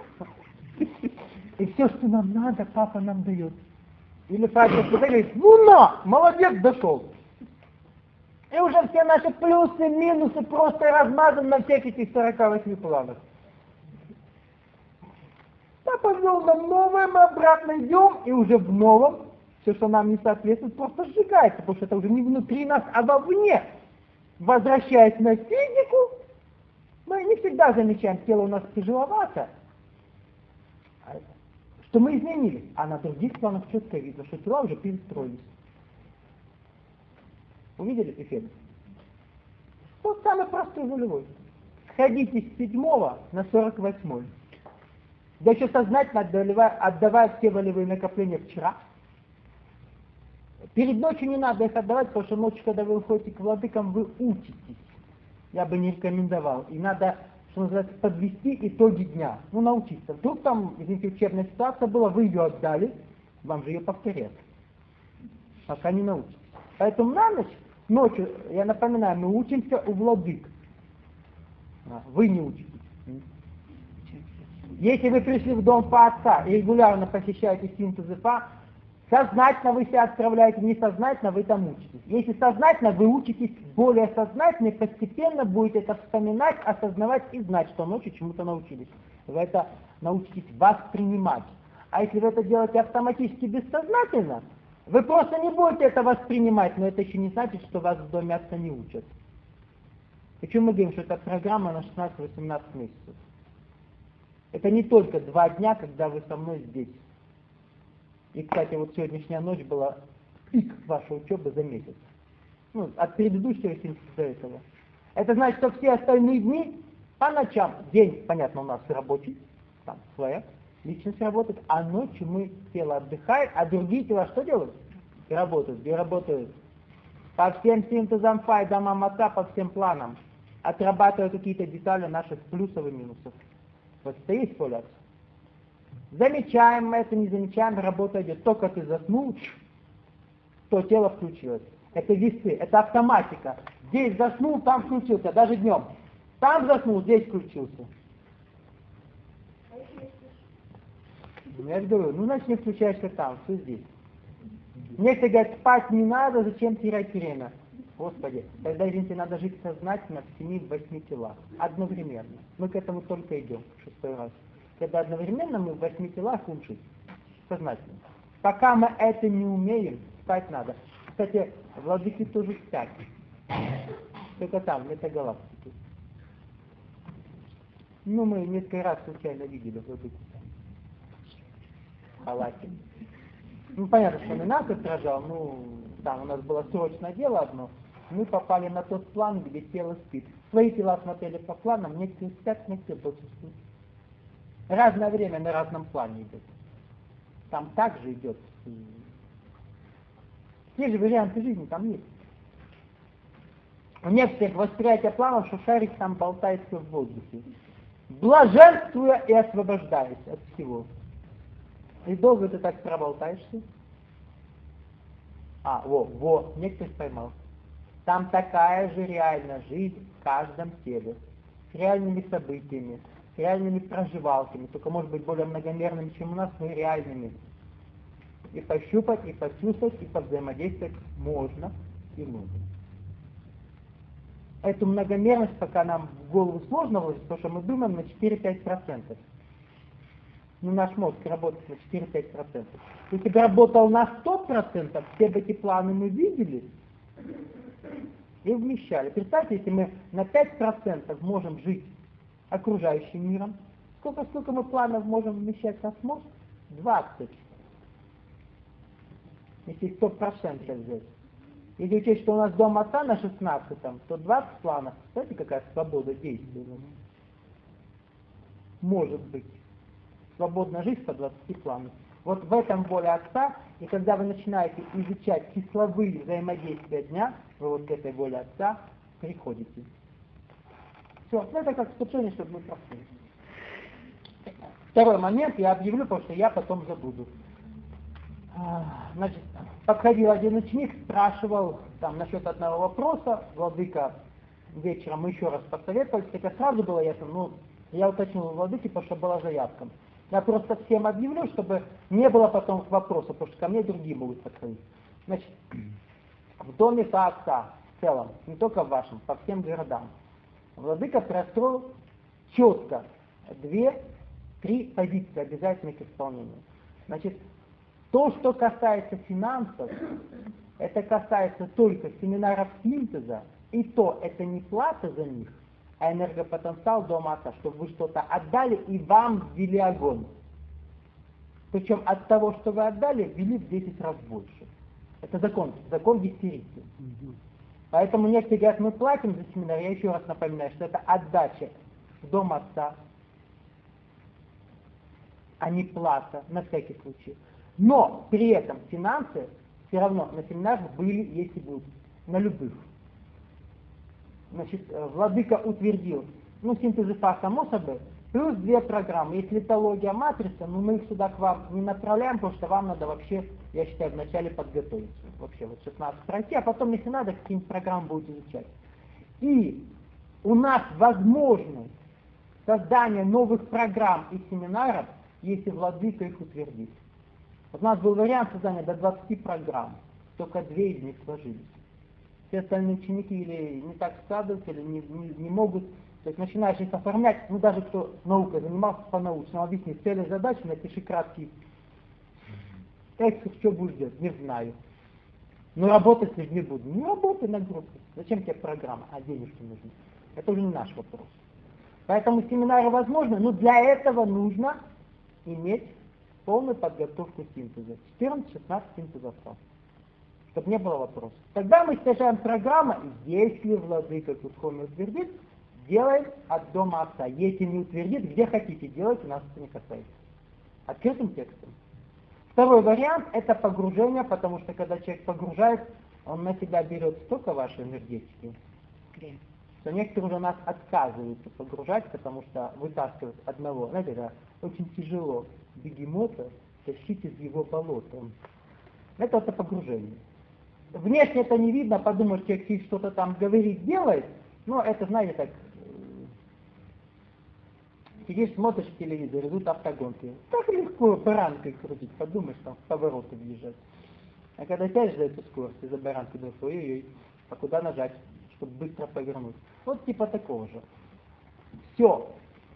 И все, что нам надо, папа нам дает. Или Фатя говорит, ну на, молодец, дошел. И уже все наши плюсы, минусы просто размазаны на всех этих 48 планах. Папа ввел нам новое, мы обратно идем, и уже в новом все, что нам не соответствует, просто сжигается, потому что это уже не внутри нас, а вовне. Возвращаясь на физику, мы не всегда замечаем, тело у нас тяжеловато, что мы изменились, а на других планах четко видно, что тела уже перестроились. Увидели эффект? Вот самый простой волевой. Сходите с 7-го на 48-й. Да еще сознательно отдавая все волевые накопления вчера. Перед ночью не надо их отдавать, потому что ночью, когда вы уходите к владыкам, вы учитесь. Я бы не рекомендовал. И надо, что называется, подвести итоги дня. Ну, научиться. Вдруг там, извините, учебная ситуация была, вы ее отдали, вам же ее повторят. Пока не научитесь. Поэтому на ночь, ночью, я напоминаю, мы учимся у владык. Вы не учитесь. Если вы пришли в дом по отца и регулярно посещаете синтез ИФА, сознательно вы себя отправляете, несознательно вы там учитесь. Если сознательно, вы учитесь более сознательно и постепенно будете это вспоминать, осознавать и знать, что ночью чему-то научились. Вы это научитесь воспринимать. А если вы это делаете автоматически бессознательно, вы просто не будете это воспринимать, но это еще не значит, что вас в доме отца не учат. Причем мы говорим, что это программа на 16-18 месяцев. Это не только 2 дня, когда вы со мной здесь. И, кстати, вот сегодняшняя ночь была пик вашей учебы за месяц. Ну, от предыдущего синтеза до этого. Это значит, что все остальные дни по ночам, день, понятно, у нас рабочий, там своя личность работает, а ночью мы тело отдыхает, а другие тела что делают? И работают, где работают. По всем синтезам фай, домам отца, по всем планам. Отрабатывая какие-то детали наших плюсов и минусов. Вот это и есть поле отца. Замечаем мы это, не замечаем, работа идет. Только ты заснул, то тело включилось. Это весы, это автоматика. Здесь заснул, там включился, даже днем. Там заснул, здесь включился. Я же говорю, ну значит не включаешься там, все здесь. Некоторые говорят, спать не надо, зачем терять время? Господи, тогда, извините, надо жить сознательно в 7-8 телах. Одновременно. Мы к этому только идем, 6-й раз. Когда одновременно мы в 8 телах учим. Сознательно. Пока мы это не умеем, спать надо. Кстати, владыки тоже спят. Только там, в метагалактике. Ну, мы несколько раз случайно видели владыку. В халате. Ну, понятно, что не нас отражал, ну, там у нас было срочное дело одно. Мы попали на тот план, где тело спит. Свои тела смотрели по планам, некоторые спят, некоторые бодрствуют. Разное время на разном плане идет. Там также идет. Те же варианты жизни там есть. У некоторых восприятие планов, что шарик там болтается в воздухе. Блаженствуя и освобождаясь от всего. И долго ты так проболтаешься? Некоторых поймал. Там такая же реальная жизнь в каждом теле. С реальными событиями, с реальными проживалками, только может быть более многомерными, чем у нас, но и реальными. И пощупать, и почувствовать, и повзаимодействовать можно и нужно. Эту многомерность пока нам в голову сложно вложить, потому что мы думаем на 4-5%. Ну, наш мозг работает на 4-5%. Если бы работал на 100%, все бы эти планы мы видели и вмещали. Представьте, если мы на 5% можем жить окружающим миром, сколько мы планов можем вмещать в наш мозг? 20. Если 100% взять. Если учесть, что у нас дом отца на 16, то 20 планов. Знаете, какая свобода действия? Может быть. Свободная жизнь по 20 планам. Вот в этом воля отца, и когда вы начинаете изучать числовые взаимодействия дня, вы вот к этой воле отца приходите. Все, это как вступление, чтобы мы прошли. Второй момент я объявлю, потому что я потом забуду. Значит, подходил один ученик, спрашивал там насчет одного вопроса, владыка, вечером мы еще раз посоветовались, хотя сразу было ясно, ну, я уточнил у владыки, потому что была заявка. Я просто всем объявлю, чтобы не было потом вопросов, потому что ко мне другие могут подходить. Значит, в доме Таатса, в целом, не только в вашем, по всем городам, владыка простроил четко 2-3 позиции обязательных к исполнению. Значит, то, что касается финансов, это касается только семинаров синтеза, и то это не плата за них, а энергопотенциал дома отца, чтобы вы что-то отдали и вам ввели огонь. Причем от того, что вы отдали, ввели в 10 раз больше. Это закон десятирики. Поэтому некоторые говорят, мы платим за семинар, я еще раз напоминаю, что это отдача в дом отца, а не плата, на всякий случай. Но при этом финансы все равно на семинарах были, есть и будут, на любых. Значит, владыка утвердил, синтез ИФА само собой, плюс 2 программы. Есть литология, матрица, но мы их сюда к вам не направляем, потому что вам надо вообще, я считаю, вначале подготовиться. Вообще вот 16 пройти, а потом, если надо, какие-нибудь программы будете изучать. И у нас возможность создания новых программ и семинаров, если владыка их утвердит. Вот у нас был вариант создания до 20 программ, только 2 из них сложились. Все остальные ученики или не так складываются, или не могут. То есть начинаешь их оформлять, даже кто наукой занимался по-научному, объясни цели, задачи, напиши краткий текст, что будешь делать, не знаю. Но работать с людьми буду. Не работай на группе. Зачем тебе программа? А денежки нужны. Это уже не наш вопрос. Поэтому семинары возможны, но для этого нужно иметь полную подготовку синтеза. 14-16 синтезов. Чтобы не было вопросов. Тогда мы снижаем программу, и если владыка Кусхоми утвердит, делаем от дома отца. Если не утвердит, где хотите делайте, нас это не касается. Открытым текстом. Второй вариант — это погружение, потому что когда человек погружает, он на себя берет столько вашей энергетики, что некоторые уже нас отказываются погружать, потому что вытаскивать одного, знаете, это очень тяжело бегемота тащить из его болота. Это погружение. Внешне это не видно, подумаешь, человек что-то там говорит, делает, но это, знаете, так, сидишь, смотришь телевизор, идут автогонки. Так легко баранкой крутить, подумаешь, там в повороты въезжать. А когда сядешь за эту скорость и за баранкой думаешь, ой-ой-ой, а куда нажать, чтобы быстро повернуть? Вот типа такого же. Все.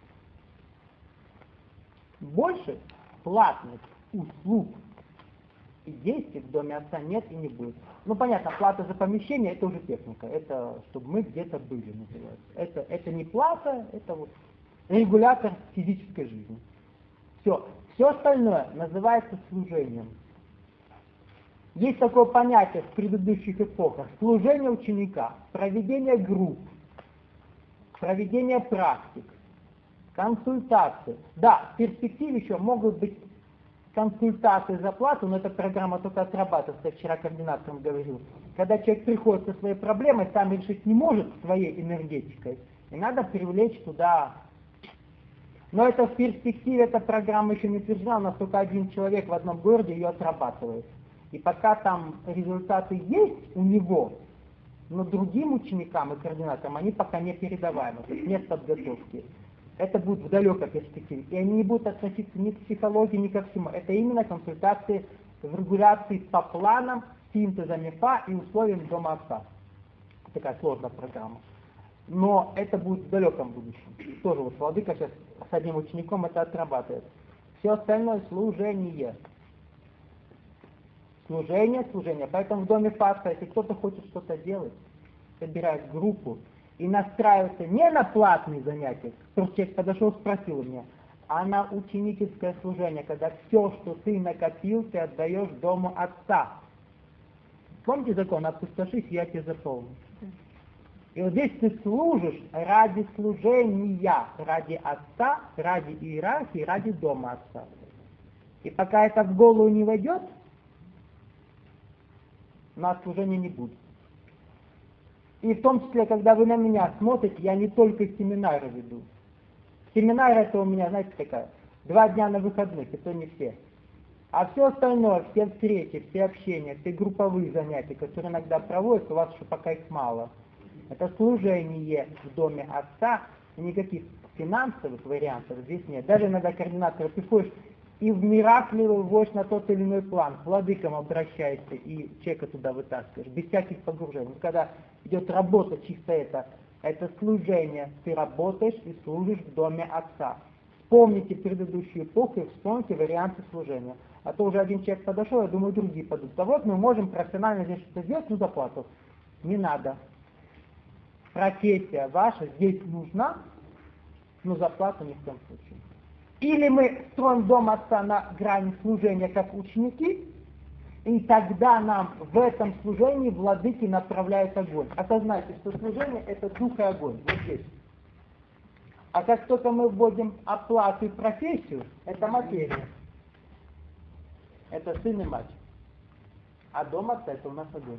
Больше платных услуг и действий в доме отца нет и не будет. Понятно, плата за помещение — это уже техника. Это чтобы мы где-то были, называется. Это не плата, это вот регулятор физической жизни. Все. Все остальное называется служением. Есть такое понятие в предыдущих эпохах. Служение ученика, проведение групп, проведение практик, консультации. Да, в перспективе еще могут быть консультации за плату, но эта программа только отрабатывается, я вчера координатором говорил. Когда человек приходит со своей проблемой, сам решить не может своей энергетикой, и надо привлечь туда. Но это в перспективе, эта программа еще не утверждена, у нас только один человек в одном городе ее отрабатывает. И пока там результаты есть у него, но другим ученикам и координаторам они пока не передаваемы, то есть нет подготовки. Это будет в далекой перспективе. И они не будут относиться ни к психологии, ни ко всему. Это именно консультации в регуляции по планам, синтеза МИФА и условиям дома отца. Такая сложная программа. Но это будет в далеком будущем. Тоже вот владыка сейчас с одним учеником это отрабатывает. Все остальное служение. Служение. Поэтому в доме Фаста, если кто-то хочет что-то делать, собирает группу и настраивается не на платные занятия, просто человек подошел, спросил у меня, а на ученическое служение, когда все, что ты накопил, ты отдаешь дому отца. Помните закон, опустошись, я тебе заполню. И вот здесь ты служишь ради служения, ради отца, ради иерархии, ради дома отца. И пока это в голову не войдет, у нас служения не будет. И в том числе, когда вы на меня смотрите, я не только семинары веду. Семинар это у меня, знаете, такая, 2 дня на выходных, и то не все. А все остальное, все встречи, все общения, все групповые занятия, которые иногда проводятся, у вас еще пока их мало. Это служение в доме отца, и никаких финансовых вариантов здесь нет. Даже иногда координатор приходишь и в миракле выводишь на тот или иной план, к владыкам обращаешься и человека туда вытаскиваешь, без всяких погружений. Когда идет работа чисто это служение, ты работаешь и служишь в доме отца. Вспомните предыдущую эпоху и вспомните варианты служения. А то уже один человек подошел, я думаю, другие подойдут. А вот мы можем профессионально здесь что-то сделать, ну заплату. Не надо. Профессия ваша здесь нужна, но заплату ни в коем случае. Или мы строим дом отца на грани служения как ученики, и тогда нам в этом служении владыки направляют огонь. Осознайте, что служение это дух и огонь. Вот здесь. А как только мы вводим оплату и профессию, это материя. Это сын и мать. А дом отца это у нас огонь.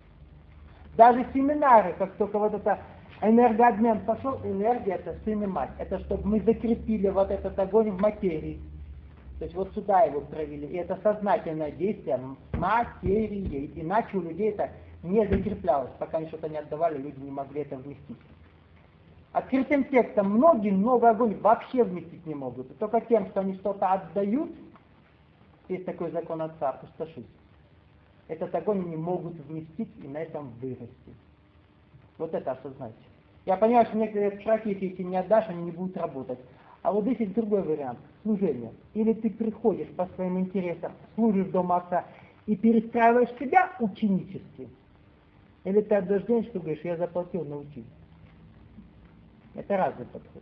Даже семинары, как только вот это энергообмен пошел, энергия это сын и мать. Это чтобы мы закрепили вот этот огонь в материи. То есть вот сюда его провели. И это сознательное действие материей. Иначе у людей это не закреплялось. Пока они что-то не отдавали, люди не могли это вместить. Открытым текстом многие новый огонь вообще вместить не могут. И только тем, что они что-то отдают, есть такой закон отца, опустошить. Этот огонь они могут вместить и на этом вырасти. Вот это осознайте. Я понимаю, что некоторые профессии, если не отдашь, они не будут работать. А вот здесь есть другой вариант. Служение. Или ты приходишь по своим интересам, служишь дома отца и перестраиваешь себя ученически. Или ты отдаешь деньги, что говоришь, я заплатил, научись. Это разный подход.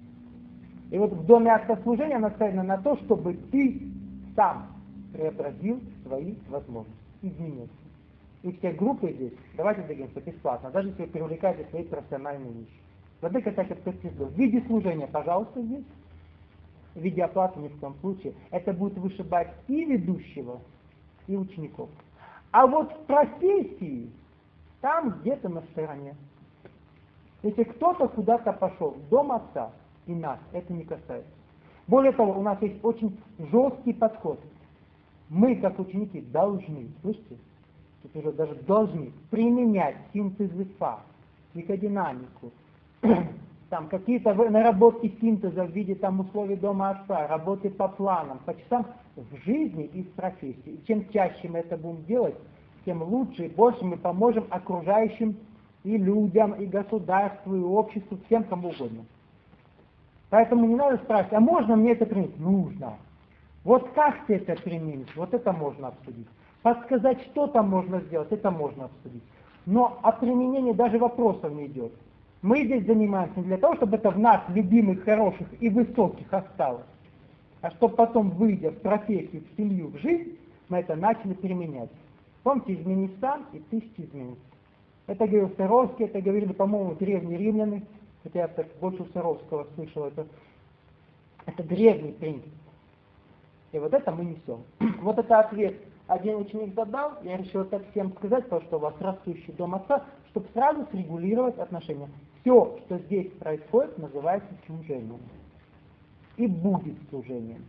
И вот в доме отца служения нацелено на то, чтобы ты сам преобразил свои возможности, изменился. И все группы здесь, давайте договоримся, бесплатно, даже если вы привлекаете свои профессиональные вещи. Владыка так это в виде служения, пожалуйста, здесь, в виде оплаты ни в коем случае. Это будет вышибать и ведущего, и учеников. А вот в профессии, там где-то на стороне. Если кто-то куда-то пошел, в дом отца и нас, это не касается. Более того, у нас есть очень жесткий подход. Мы, как ученики, должны, слышите, тут уже даже должны применять синтез ИФА, психодинамику, там какие-то наработки синтеза в виде там условий дома отца, работы по планам, по часам в жизни и в профессии. И чем чаще мы это будем делать, тем лучше и больше мы поможем окружающим и людям, и государству, и обществу, всем кому угодно. Поэтому не надо спрашивать, а можно мне это применить? Нужно. Вот как ты это применишь? Вот это можно обсудить. Подсказать, что там можно сделать, это можно обсудить. Но о применении даже вопросов не идет. Мы здесь занимаемся не для того, чтобы это в нас, любимых, хороших и высоких, осталось. А чтобы потом, выйдя в профессию, в семью, в жизнь, мы это начали применять. Помните, изменись сам, и тысячи изменится. Это говорил Саровский, это говорили, по-моему, древние римляне, хотя я так больше Саровского слышал, это древний принцип. И вот это мы несем. Вот это ответ один ученик задал, я решил это всем сказать, потому что у вас растущий дом отца, чтобы сразу срегулировать отношения. Все, что здесь происходит, называется служением. И будет служением.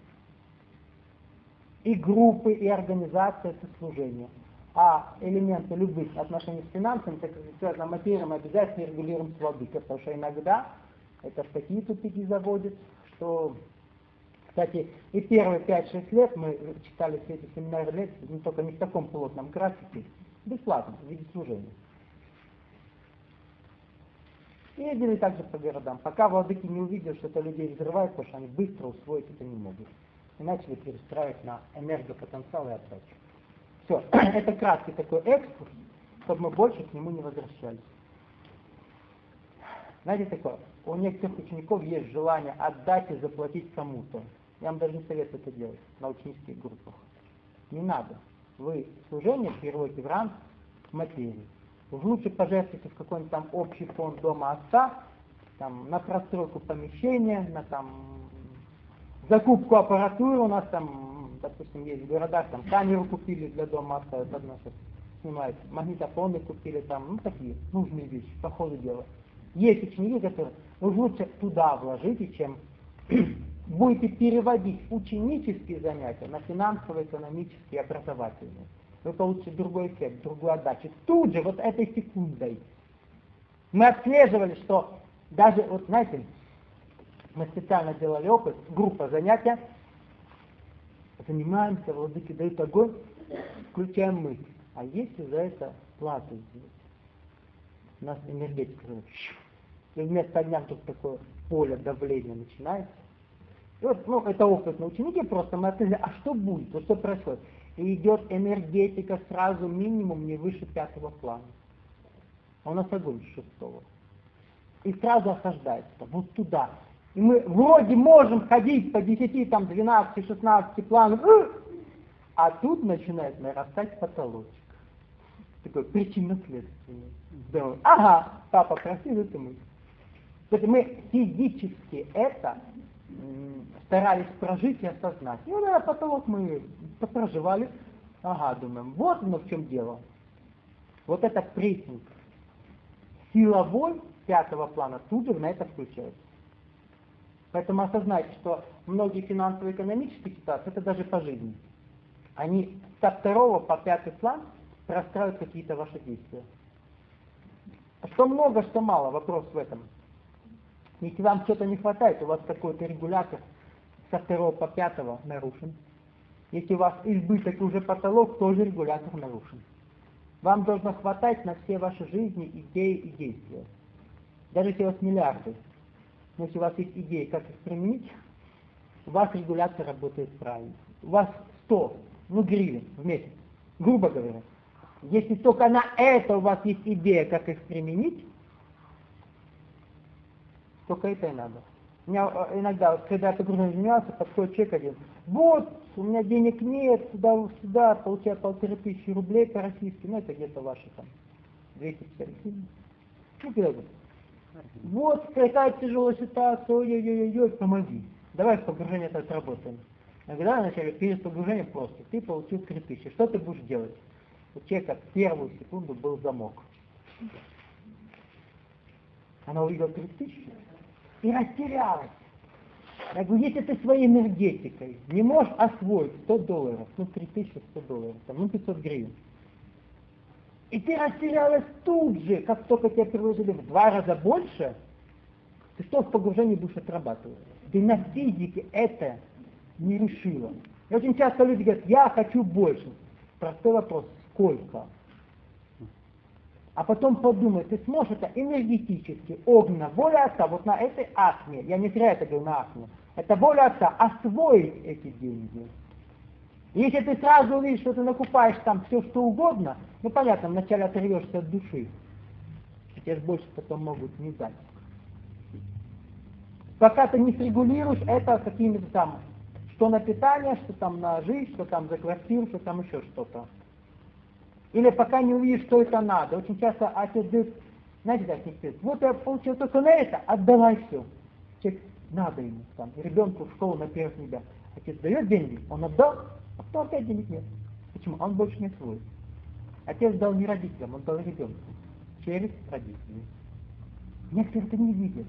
И группы, и организация это служение. А элементы любых отношений с финансами, так как связано с материей, мы обязательно регулируем с владыкой, потому что иногда это в такие тупики заводит, что, кстати, и первые 5-6 лет мы читали все эти семинары лекции, не только не в таком плотном графике, бесплатно, в виде служения. И ездили также по городам, пока владыки не увидели, что это людей взрывает, потому что они быстро усвоить это не могут. И начали перестраивать на энергопотенциал и отдачу. Все, это краткий такой экскурс, чтобы мы больше к нему не возвращались. Знаете такое, у некоторых учеников есть желание отдать и заплатить кому-то. Я вам даже не советую это делать на ученических группах. Не надо. Вы служение переводите в ранг материи. Вы лучше пожертвуйте в какой-нибудь там общий фонд дома отца, там, на простройку помещения, на там, закупку аппаратуры. У нас там, допустим, есть в городах, там камеру купили для дома отца, это одно сейчас снимает, магнитофоны купили, там, ну такие нужные вещи, по ходу дела. Есть ученики, которые лучше туда вложите, чем будете переводить ученические занятия на финансово-экономические и образовательные, вы получите другой эффект, другую отдачу. Тут же, вот этой секундой. Мы отслеживали, что даже, вот знаете, мы специально делали опыт, группа занятия, занимаемся, владыки дают огонь, включаем мысль. А если за это плату сделать? У нас энергетика, и вместо огня тут такое поле давления начинается. И вот, это опытные ученики, просто мы ответили, а что будет, вот что происходит? И идет энергетика сразу минимум не выше 5-го плана. А у нас огонь 6-го. И сразу охлаждается, вот туда. И мы вроде можем ходить по 10, 12, 16 планам, а тут начинает нарастать потолочек. Такой причинно-следственный. Ага, папа просил, это мы. То мы физически это старались прожить и осознать. И на потолок мы проживали. Ага, думаем, вот оно в чем дело. Вот это прессинг силовой 5-го плана тут же на это включается. Поэтому осознайте, что многие финансово-экономические ситуации, это даже по жизни, они со 2-го по 5-й план простраивают какие-то ваши действия. Что много, что мало, вопрос в этом. Если вам что-то не хватает, у вас какой-то регулятор со 2 по 5 нарушен. Если у вас избыток уже потолок, тоже регулятор нарушен. Вам должно хватать на все ваши жизни, идеи и действия. Даже если у вас миллиарды. Но если у вас есть идеи, как их применить, у вас регулятор работает правильно. У вас 100, гривен в месяц, грубо говоря. Если только на это у вас есть идея, как их применить, только это и надо. У меня иногда, когда я погружением занимался, подходит человек один. Вот, у меня денег нет, сюда, получаю 1500 рублей по-российски, это где-то ваши там 250 гривен. Говорю, вот какая тяжелая ситуация, ой-ой-ой, помоги. Давай в погружение это отработаем. Я говорю, давай вначале перед погружением просто. Ты получил 3000, что ты будешь делать? У человека в первую секунду был замок. Она увидела 3000 и растерялась. Я говорю, если ты своей энергетикой не можешь освоить $100, 3100 долларов, 500 гривен, и ты растерялась тут же, как только тебе предложили в 2 раза больше, ты что в погружении будешь отрабатывать? Ты на физике это не решила. И очень часто люди говорят, я хочу больше. Простой вопрос, сколько? А потом подумай, ты сможешь это энергетически, огненно, воля Отца, вот на этой асме, я не зря это говорю на асме, это воля Отца, освоить эти деньги. Если ты сразу увидишь, что ты накупаешь там все, что угодно, понятно, вначале оторвешься от души, и тебе же больше потом могут не дать. Пока ты не срегулируешь это какими-то там, что на питание, что там на жизнь, что там за квартиру, что там еще что-то. Или пока не увидишь, что это надо. Очень часто отец говорит, знаете, как не пишет, вот я получил только на это, отдавай все. Человек, надо ему там, ребенку в школу на первых небях. Отец дает деньги, он отдал, а потом опять денег нет. Почему? Он больше не свой. Отец дал не родителям, он дал ребенку. Через родителей. Некоторые это не видят.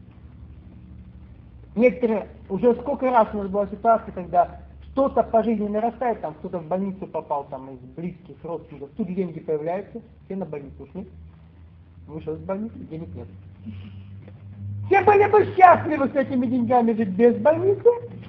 Некоторые, уже сколько раз у нас была ситуация, когда что-то по жизни нарастает, там кто-то в больницу попал, там из близких родственников, тут деньги появляются, все на больницу ушли, вышел из больницы, денег нет. Все были бы счастливы с этими деньгами жить без больницы,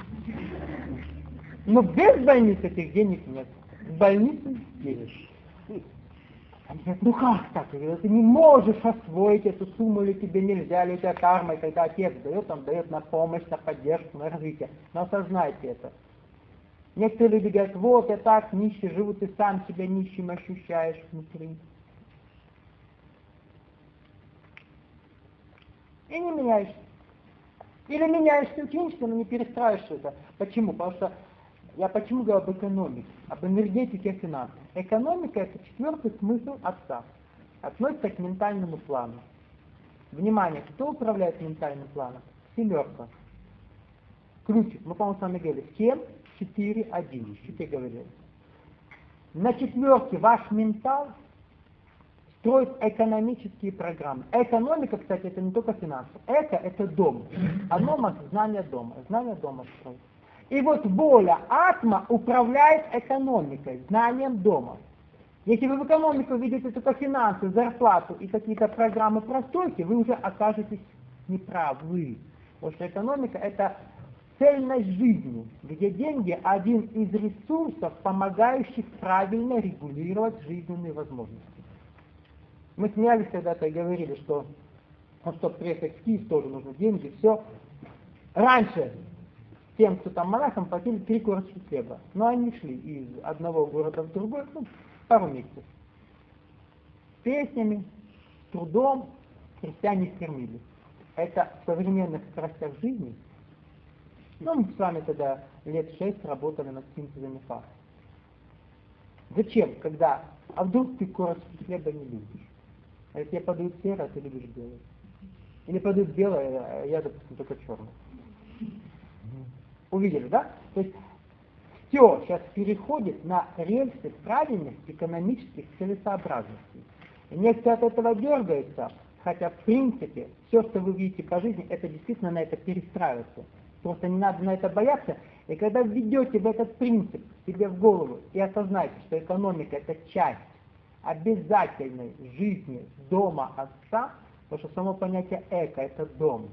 но без больницы этих денег нет. В больнице денег. Они говорят, как так? Я говорю, ты не можешь освоить эту сумму, или тебе нельзя, или у тебя карма, и когда отец дает, он дает на помощь, на поддержку, на развитие. Но осознайте это. Некоторые люди говорят, вот я так нищий живу, ты сам себя нищим ощущаешь внутри. И не меняешься. Или меняешься ученичество, но не перестраиваешь это. Почему? Потому что я почему говорю об экономике, об энергетике и финансах. Экономика — это 4-й смысл Отца. Относится к ментальному плану. Внимание, кто управляет ментальным планом? 7. Ключик. Мы, по-моему, с вами говорили. 7, 4, 1. Что я говорил? На 4 ваш ментал строить экономические программы. Экономика, кстати, это не только финансы. Это дом. А номос — знание дома. Знание дома строить. И вот воля атма управляет экономикой, знанием дома. Если вы в экономику видите только финансы, зарплату и какие-то программы простойки, вы уже окажетесь неправы. Потому что экономика — это цельность жизни, где деньги — один из ресурсов, помогающих правильно регулировать жизненные возможности. Мы смеялись когда-то и говорили, что чтобы приехать в Киев, тоже нужны деньги, все. Раньше тем, кто там монахам, платили 3 корочки хлеба. Но они шли из одного города в другой, пару месяцев. С песнями, с трудом христиане кормили. Это в современных скоростях жизни. Мы с вами тогда лет 6 работали над синтезом факт. Зачем, когда, а вдруг ты корочки хлеба не любишь? А если тебе подают серое, ты любишь белое? Или подают белое, а я, допустим, только черное? Увидели, да? То есть все сейчас переходит на рельсы правильных экономических целесообразностей. И некоторые от этого дергаются, хотя в принципе все, что вы видите по жизни, это действительно на это перестраивается. Просто не надо на это бояться. И когда введете в этот принцип себе в голову и осознаете, что экономика — это часть обязательной жизни дома отца, потому что само понятие эко — это дом.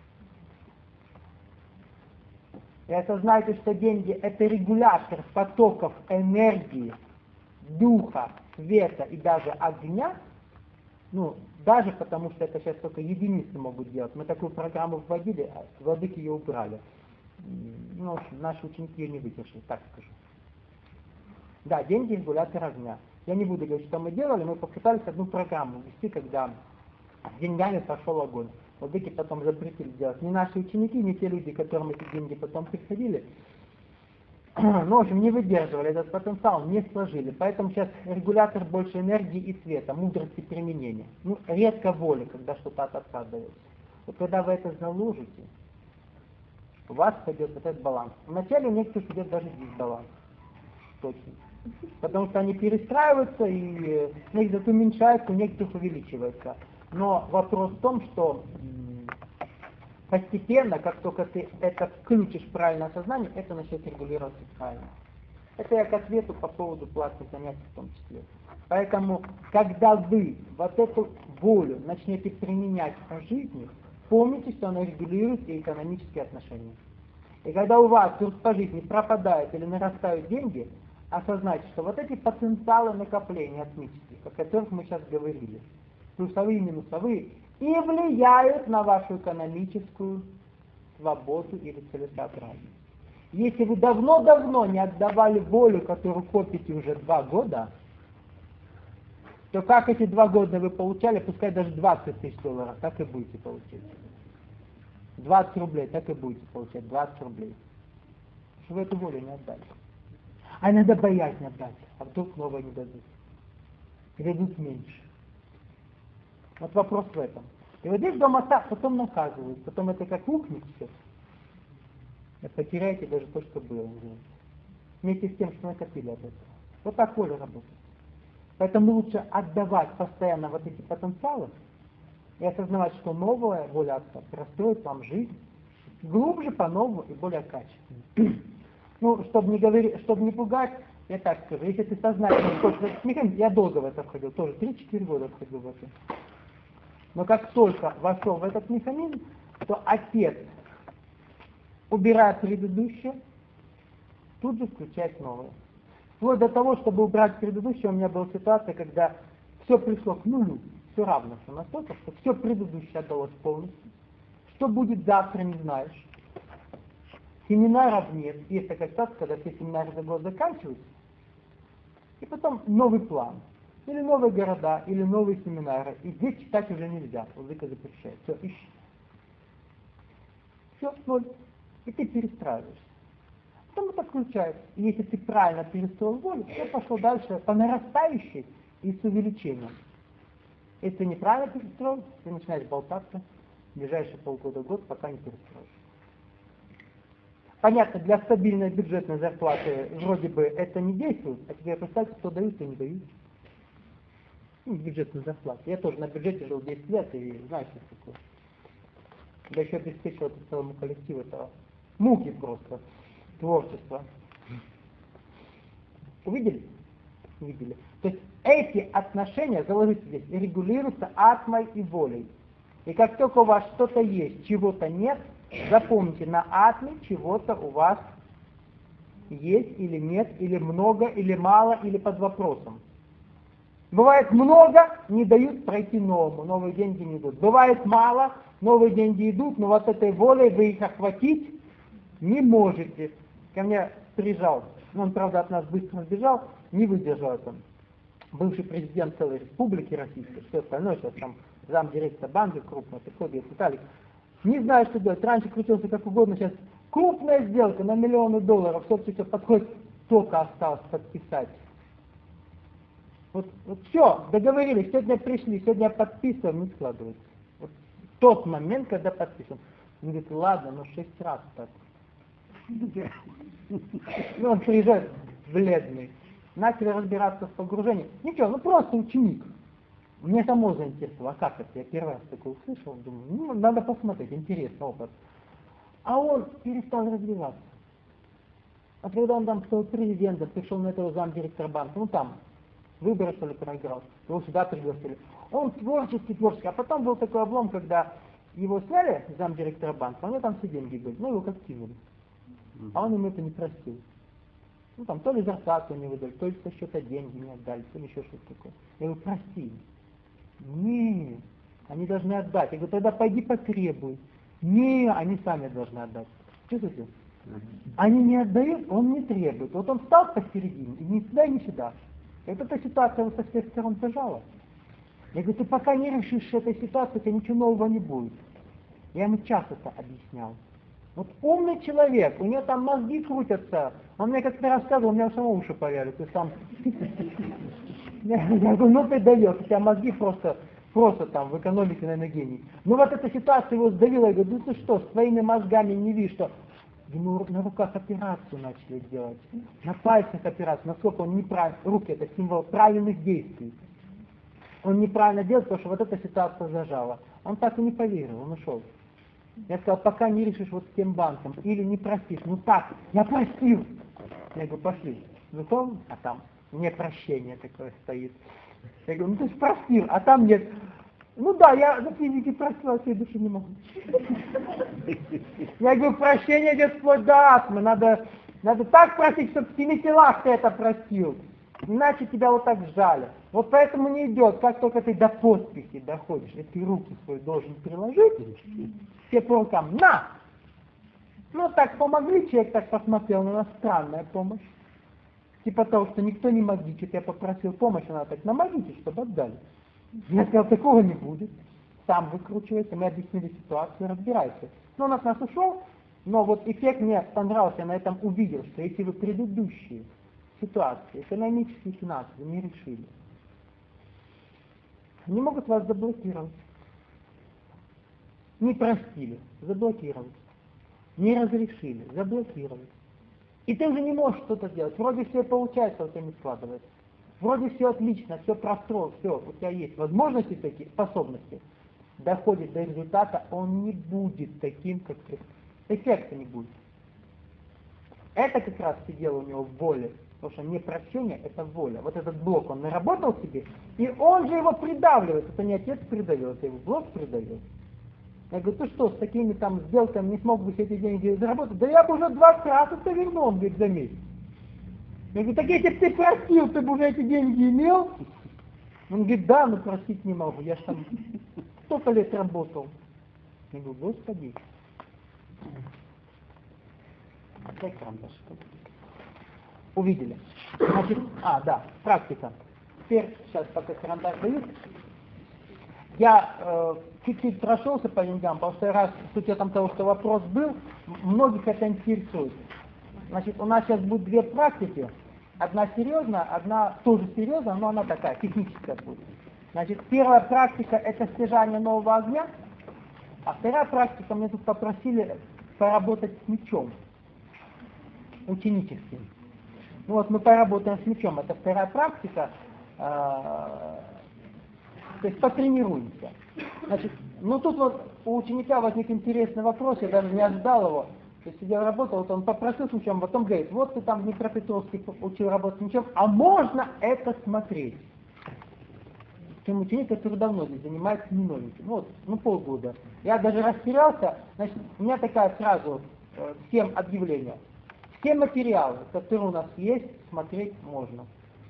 И осознаете, что деньги — это регулятор потоков энергии, духа, света и даже огня, даже потому что это сейчас только единицы могут делать. Мы такую программу вводили, а владыки ее убрали. В общем, наши ученики ее не выдержали, так скажу. Да, деньги — регулятор огня. Я не буду говорить, что мы делали, мы попытались одну программу ввести, когда с деньгами пошел огонь. Владыки потом запретили делать. Ни наши ученики, ни те люди, которым эти деньги потом приходили, в общем, не выдерживали этот потенциал, не сложили. Поэтому сейчас регулятор больше энергии и света, мудрости применения. Редко воли, когда что-то от отца дается. Вот когда вы это заложите, у вас пойдет вот этот баланс. Вначале у некоторых идет даже дисбаланс. Точно. Потому что они перестраиваются, и у некоторых уменьшается, у некоторых увеличивается. Но вопрос в том, что постепенно, как только ты это включишь в правильное сознание, это начнет регулироваться правильно. Это я к ответу по поводу платных занятий в том числе. Поэтому, когда вы вот эту волю начнете применять в жизни, помните, что она регулирует и экономические отношения. И когда у вас по жизни пропадают или нарастают деньги, осознайте, что вот эти потенциалы накопления атмических, о которых мы сейчас говорили, плюсовые и минусовые, и влияют на вашу экономическую свободу или целесообразность. Если вы давно-давно не отдавали волю, которую копите уже 2 года, то как эти 2 года вы получали, пускай даже 20 тысяч долларов, так и будете получать. 20 рублей, так и будете получать 20 рублей. Потому что вы эту волю не отдали. А иногда боязнь отдать, а вдруг новое не дадут. И дадут меньше. Вот вопрос в этом. И вот здесь дома так, потом наказывают, потом это как ухнет все. И потеряете даже то, что было. Вместе с тем, что накопили от этого. Вот так воля работает. Поэтому лучше отдавать постоянно вот эти потенциалы и осознавать, что новая воля отца простроит вам жизнь глубже, по-новому и более качественно. Чтобы не пугать, я так скажу, если ты сознательно, я долго в это входил, тоже 3-4 года входил в это. Но как только вошел в этот механизм, то отец, убирая предыдущее, тут же включает новое. Вплоть до того, чтобы убрать предыдущее, у меня была ситуация, когда все пришло к нулю, все равно, что настолько, что все предыдущее отдалось полностью. Что будет завтра, не знаешь. Семинаров нет. Есть такая ситуация, когда все семинары за год заканчиваются, и потом новый план. Или новые города, или новые семинары. И здесь читать уже нельзя, владыка запрещает. Все, ищи. Все, ноль. И ты перестраиваешься. Потом это включается. И если ты правильно перестроил волю, все пошло дальше по нарастающей и с увеличением. Если ты неправильно перестроил, ты начинаешь болтаться в ближайшие полгода-год, пока не перестроишь. Понятно, для стабильной бюджетной зарплаты вроде бы это не действует, а тебе представьте, что дают и не дают. бюджетную зарплату. Я тоже на бюджете жил 10 лет и знаю, что это такое. Да еще обеспечил это целому коллективу этого. Муки просто. Творчество. Увидели? Увидели. То есть эти отношения, заложите здесь, регулируются атмой и волей. И как только у вас что-то есть, чего-то нет, запомните, на атме чего-то у вас есть или нет, или много, или мало, или под вопросом. Бывает много, не дают пройти новому, новые деньги не идут. Бывает мало, новые деньги идут, но вот этой волей вы их охватить не можете. Ко мне приезжал, он, правда, от нас быстро сбежал, не выдержал это. Бывший президент целой республики российской, все остальное, сейчас там замдиректора банка крупного, приходит, Виталик, не знаю, что делать, раньше крутился как угодно, сейчас крупная сделка на миллионы долларов, все подходит, только осталось подписать. Вот все, договорились, сегодня пришли, сегодня подписываем, не складывается. Вот тот момент, когда подписываем. Он говорит, ладно, но 6 раз так. И он приезжает бледный. Начали разбираться в погружении. Ничего, просто ученик. Мне само заинтересовало, а как это? Я первый раз такое услышал, думаю, надо посмотреть, интересный опыт. А он перестал развиваться. А когда он там стал президентом, пришел на этого замдиректора банка, там, выборы, что ли, проиграл, его сюда пригласили. Он творческий, а потом был такой облом, когда его сняли, замдиректора банка, у него там все деньги были, его как кинули. А он ему это не простил. Там то ли зарплату не выдали, то ли со счета деньги не отдали, то ли еще что-то такое. Я говорю, прости. Не, они должны отдать. Я говорю, тогда пойди потребуй. Не, они сами должны отдать. Чувствуете? Они не отдают, он не требует. Вот он встал посередине, и ни сюда, ни сюда. И вот эта ситуация его со всех сторон зажала. Я говорю, ты пока не решишь этой ситуации, у тебя ничего нового не будет. Я ему часто это объяснял. Вот умный человек, у него там мозги крутятся. Он мне как-то рассказывал, у меня самого уши повяли. То есть там... Я говорю, ты даешь, у тебя мозги просто там в экономике, наверное, гений. Ну вот эта ситуация его сдавила, я говорю, ты что, с твоими мозгами не видишь, что... Ему на руках операцию начали делать, на пальцах операцию, насколько он неправильно, руки это символ правильных действий. Он неправильно делает, потому что вот эта ситуация зажала. Он так и не поверил, он ушел. Я сказал, пока не решишь вот с тем банком, или не простишь, так, я простил. Я говорю, пошли. Потом, а там непрощение такое стоит. Я говорю, ты же простил, а там нет. Я за физики простил, а всей души не могу. Я говорю, прощение идет вплоть до атмы, надо так просить, чтобы в 7 телах ты это простил. Иначе тебя вот так сжали. Вот поэтому не идет, как только ты до подписи доходишь, и ты руки свои должен приложить, все по рукам, на! Так помогли, человек так посмотрел, на нас странная помощь. Типа того, что никто не магичит, я попросил помощь, она так, намагите, чтобы отдали. Я сказал, такого не будет. Сам выкручивайся, мы объяснили ситуацию, разбирайся. Он от нас ушел, но вот эффект мне понравился, я на этом увидел, что если вы предыдущие ситуации, экономические, финансовые, не решили, они могут вас заблокировать. Не простили, заблокировать. Не разрешили, заблокировать. И ты уже не можешь что-то делать. Вроде все получается, у тебя не складывается. Вроде все отлично, все простроил, все, у тебя есть возможности такие, способности. Доходит до результата, он не будет таким, как ты. Эффекта не будет. Это как раз сидело у него в воле. Потому что непрощение – это воля. Вот этот блок он наработал себе, и он же его придавливает. Это не отец придавил, это его блок придавил. Я говорю, ты что, с такими там сделками не смог бы все эти деньги заработать? Да я бы уже 20 раз это вернул, он говорит, за месяц. Я говорю, так если бы ты простил, ты бы уже эти деньги имел? Он говорит, да, но простить не могу, я же там столько лет работал. Я говорю, Господи. Дай карандаш. Увидели. Значит, практика. Теперь, сейчас пока карандаш дают, я чуть-чуть прошелся по деньгам, потому что раз с учетом того, что вопрос был, многих это интересует. Значит, у нас сейчас будет 2 практики. Одна серьезная, одна тоже серьезная, но она такая, техническая будет. Значит, первая практика – это стяжание нового огня, а вторая практика, мне тут попросили поработать с мечом, ученическим. Мы поработаем с мечом, это вторая практика. То есть потренируемся. Значит, ну тут вот у ученика возник интересный вопрос, я даже не ожидал его. То есть сидел, работал, вот он попросил с мячом, потом говорит, вот ты там в Днепропетровске учил работать с мячом, а можно это смотреть? Причем ученик, который давно здесь занимается, не новенький, полгода. Я даже растерялся, значит, у меня такая сразу всем объявление. Все материалы, которые у нас есть, смотреть можно.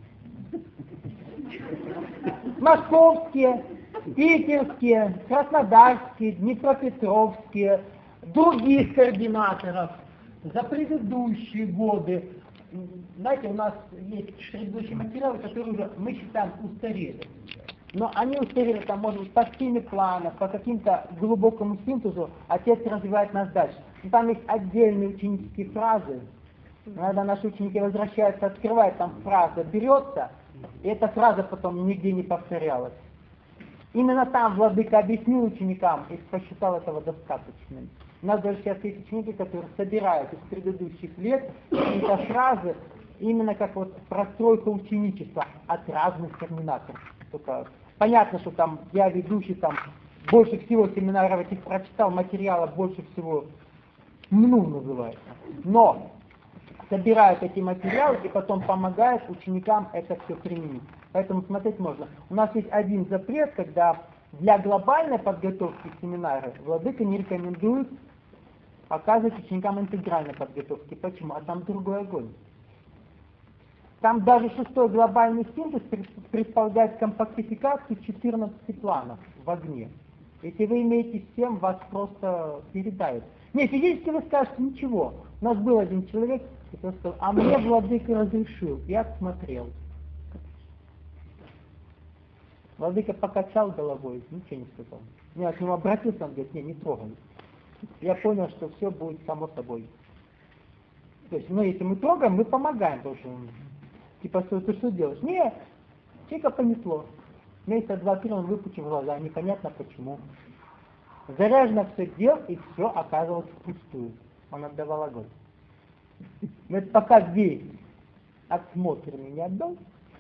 Московские, питерские, краснодарские, днепропетровские, других координаторов за предыдущие годы. Знаете, у нас есть предыдущие материалы, которые уже мы считаем устарели. Но они устарели, там, может быть, по схеме плана, по каким-то глубокому синтезу, отец развивает нас дальше. Но там есть отдельные ученические фразы. Иногда наши ученики возвращаются, открывают, там фраза берется, и эта фраза потом нигде не повторялась. Именно там владыка объяснил ученикам и посчитал этого достаточным. У нас даже сейчас есть ученики, которые собирают из предыдущих лет какие-то фразы, именно как вот простройка ученичества от разных терминаторов. Только понятно, что там я ведущий, там больше всего семинаров этих прочитал, материала больше всего называется. Но собирают эти материалы и потом помогают ученикам это все применить. Поэтому смотреть можно. У нас есть один запрет, когда для глобальной подготовки к семинару владыка не рекомендует показывать ученикам интегральной подготовки. Почему? А там другой огонь. Там даже 6-й глобальный синтез предполагает компактификацию 14 планов в огне. Если вы имеете 7, вас просто передают. Не, физически вы скажете ничего. У нас был один человек, который сказал, а мне владыка разрешил. Я смотрел. Владыка покачал головой, ничего не сказал. Я к нему обратился, он говорит, не трогай. Я понял, что все будет само собой. То есть, если мы трогаем, мы помогаем, потому что, типа, ты что делаешь? Не, человека понесло. Месяца 2-3 он выпучил глаза, непонятно почему. Заряжено все дел, и все оказывалось впустую. Он отдавал огонь. Но это пока весь отсмотр мне не отдал.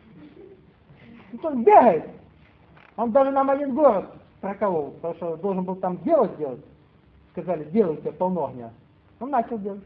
И он бегает. Он даже нам один город проколол, потому что должен был там дело сделать. Сказали, делайте полно огня. Он начал делать.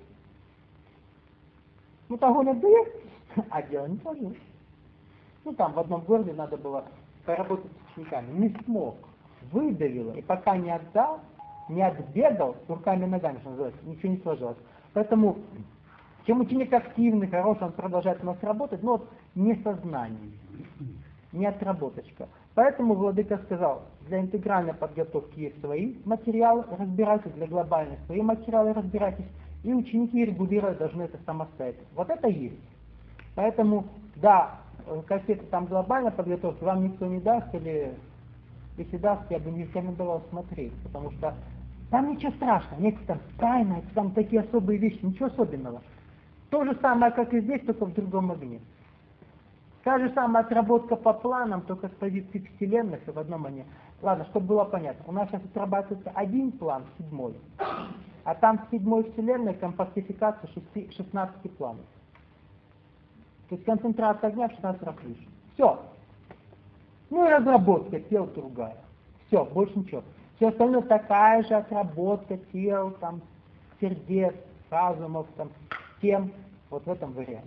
Огонь отдает, а дело не сложилось. Там в одном городе надо было поработать с учениками. Не смог. Выдавило. И пока не отдал, не отбегал, руками и ногами, что называется, ничего не сложилось. Поэтому, чем ученик активный, хороший, он продолжает у нас работать, но не сознание, не отработочка. Поэтому владыка сказал, для интегральной подготовки есть свои материалы, разбирайтесь, для глобальных свои материалы, разбирайтесь, и ученики регулировать должны это самостоятельно. Вот это есть. Поэтому, да, кассеты там глобальной подготовки вам никто не даст, или если даст, я бы не рекомендовал смотреть, потому что там ничего страшного, нет там тайны, там такие особые вещи, ничего особенного. То же самое, как и здесь, только в другом огне. Та же самая отработка по планам, только с позиции вселенных и в одном огне. Ладно, чтобы было понятно, у нас сейчас отрабатывается один план, 7-й, а там в 7-й вселенной компактификация 16 планов. То есть концентрация огня в 16 раз выше. Все. И разработка тел другая. Все, больше ничего. Все остальное такая же отработка тел, там, сердец, разумов, там, тем, вот в этом варианте.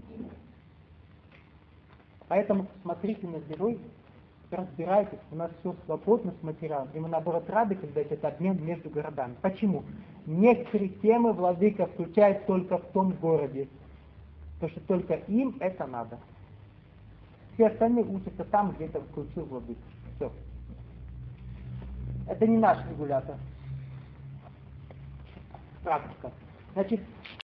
Поэтому смотрите на герой, разбирайтесь, у нас все свободно с материалом, и мы наоборот рады, когда этот обмен между городами. Почему? Некоторые темы владыка включает только в том городе, потому что только им это надо. Все остальные учатся там, где это включил владыка. Все. Это не наш регулятор. Практика. Значит,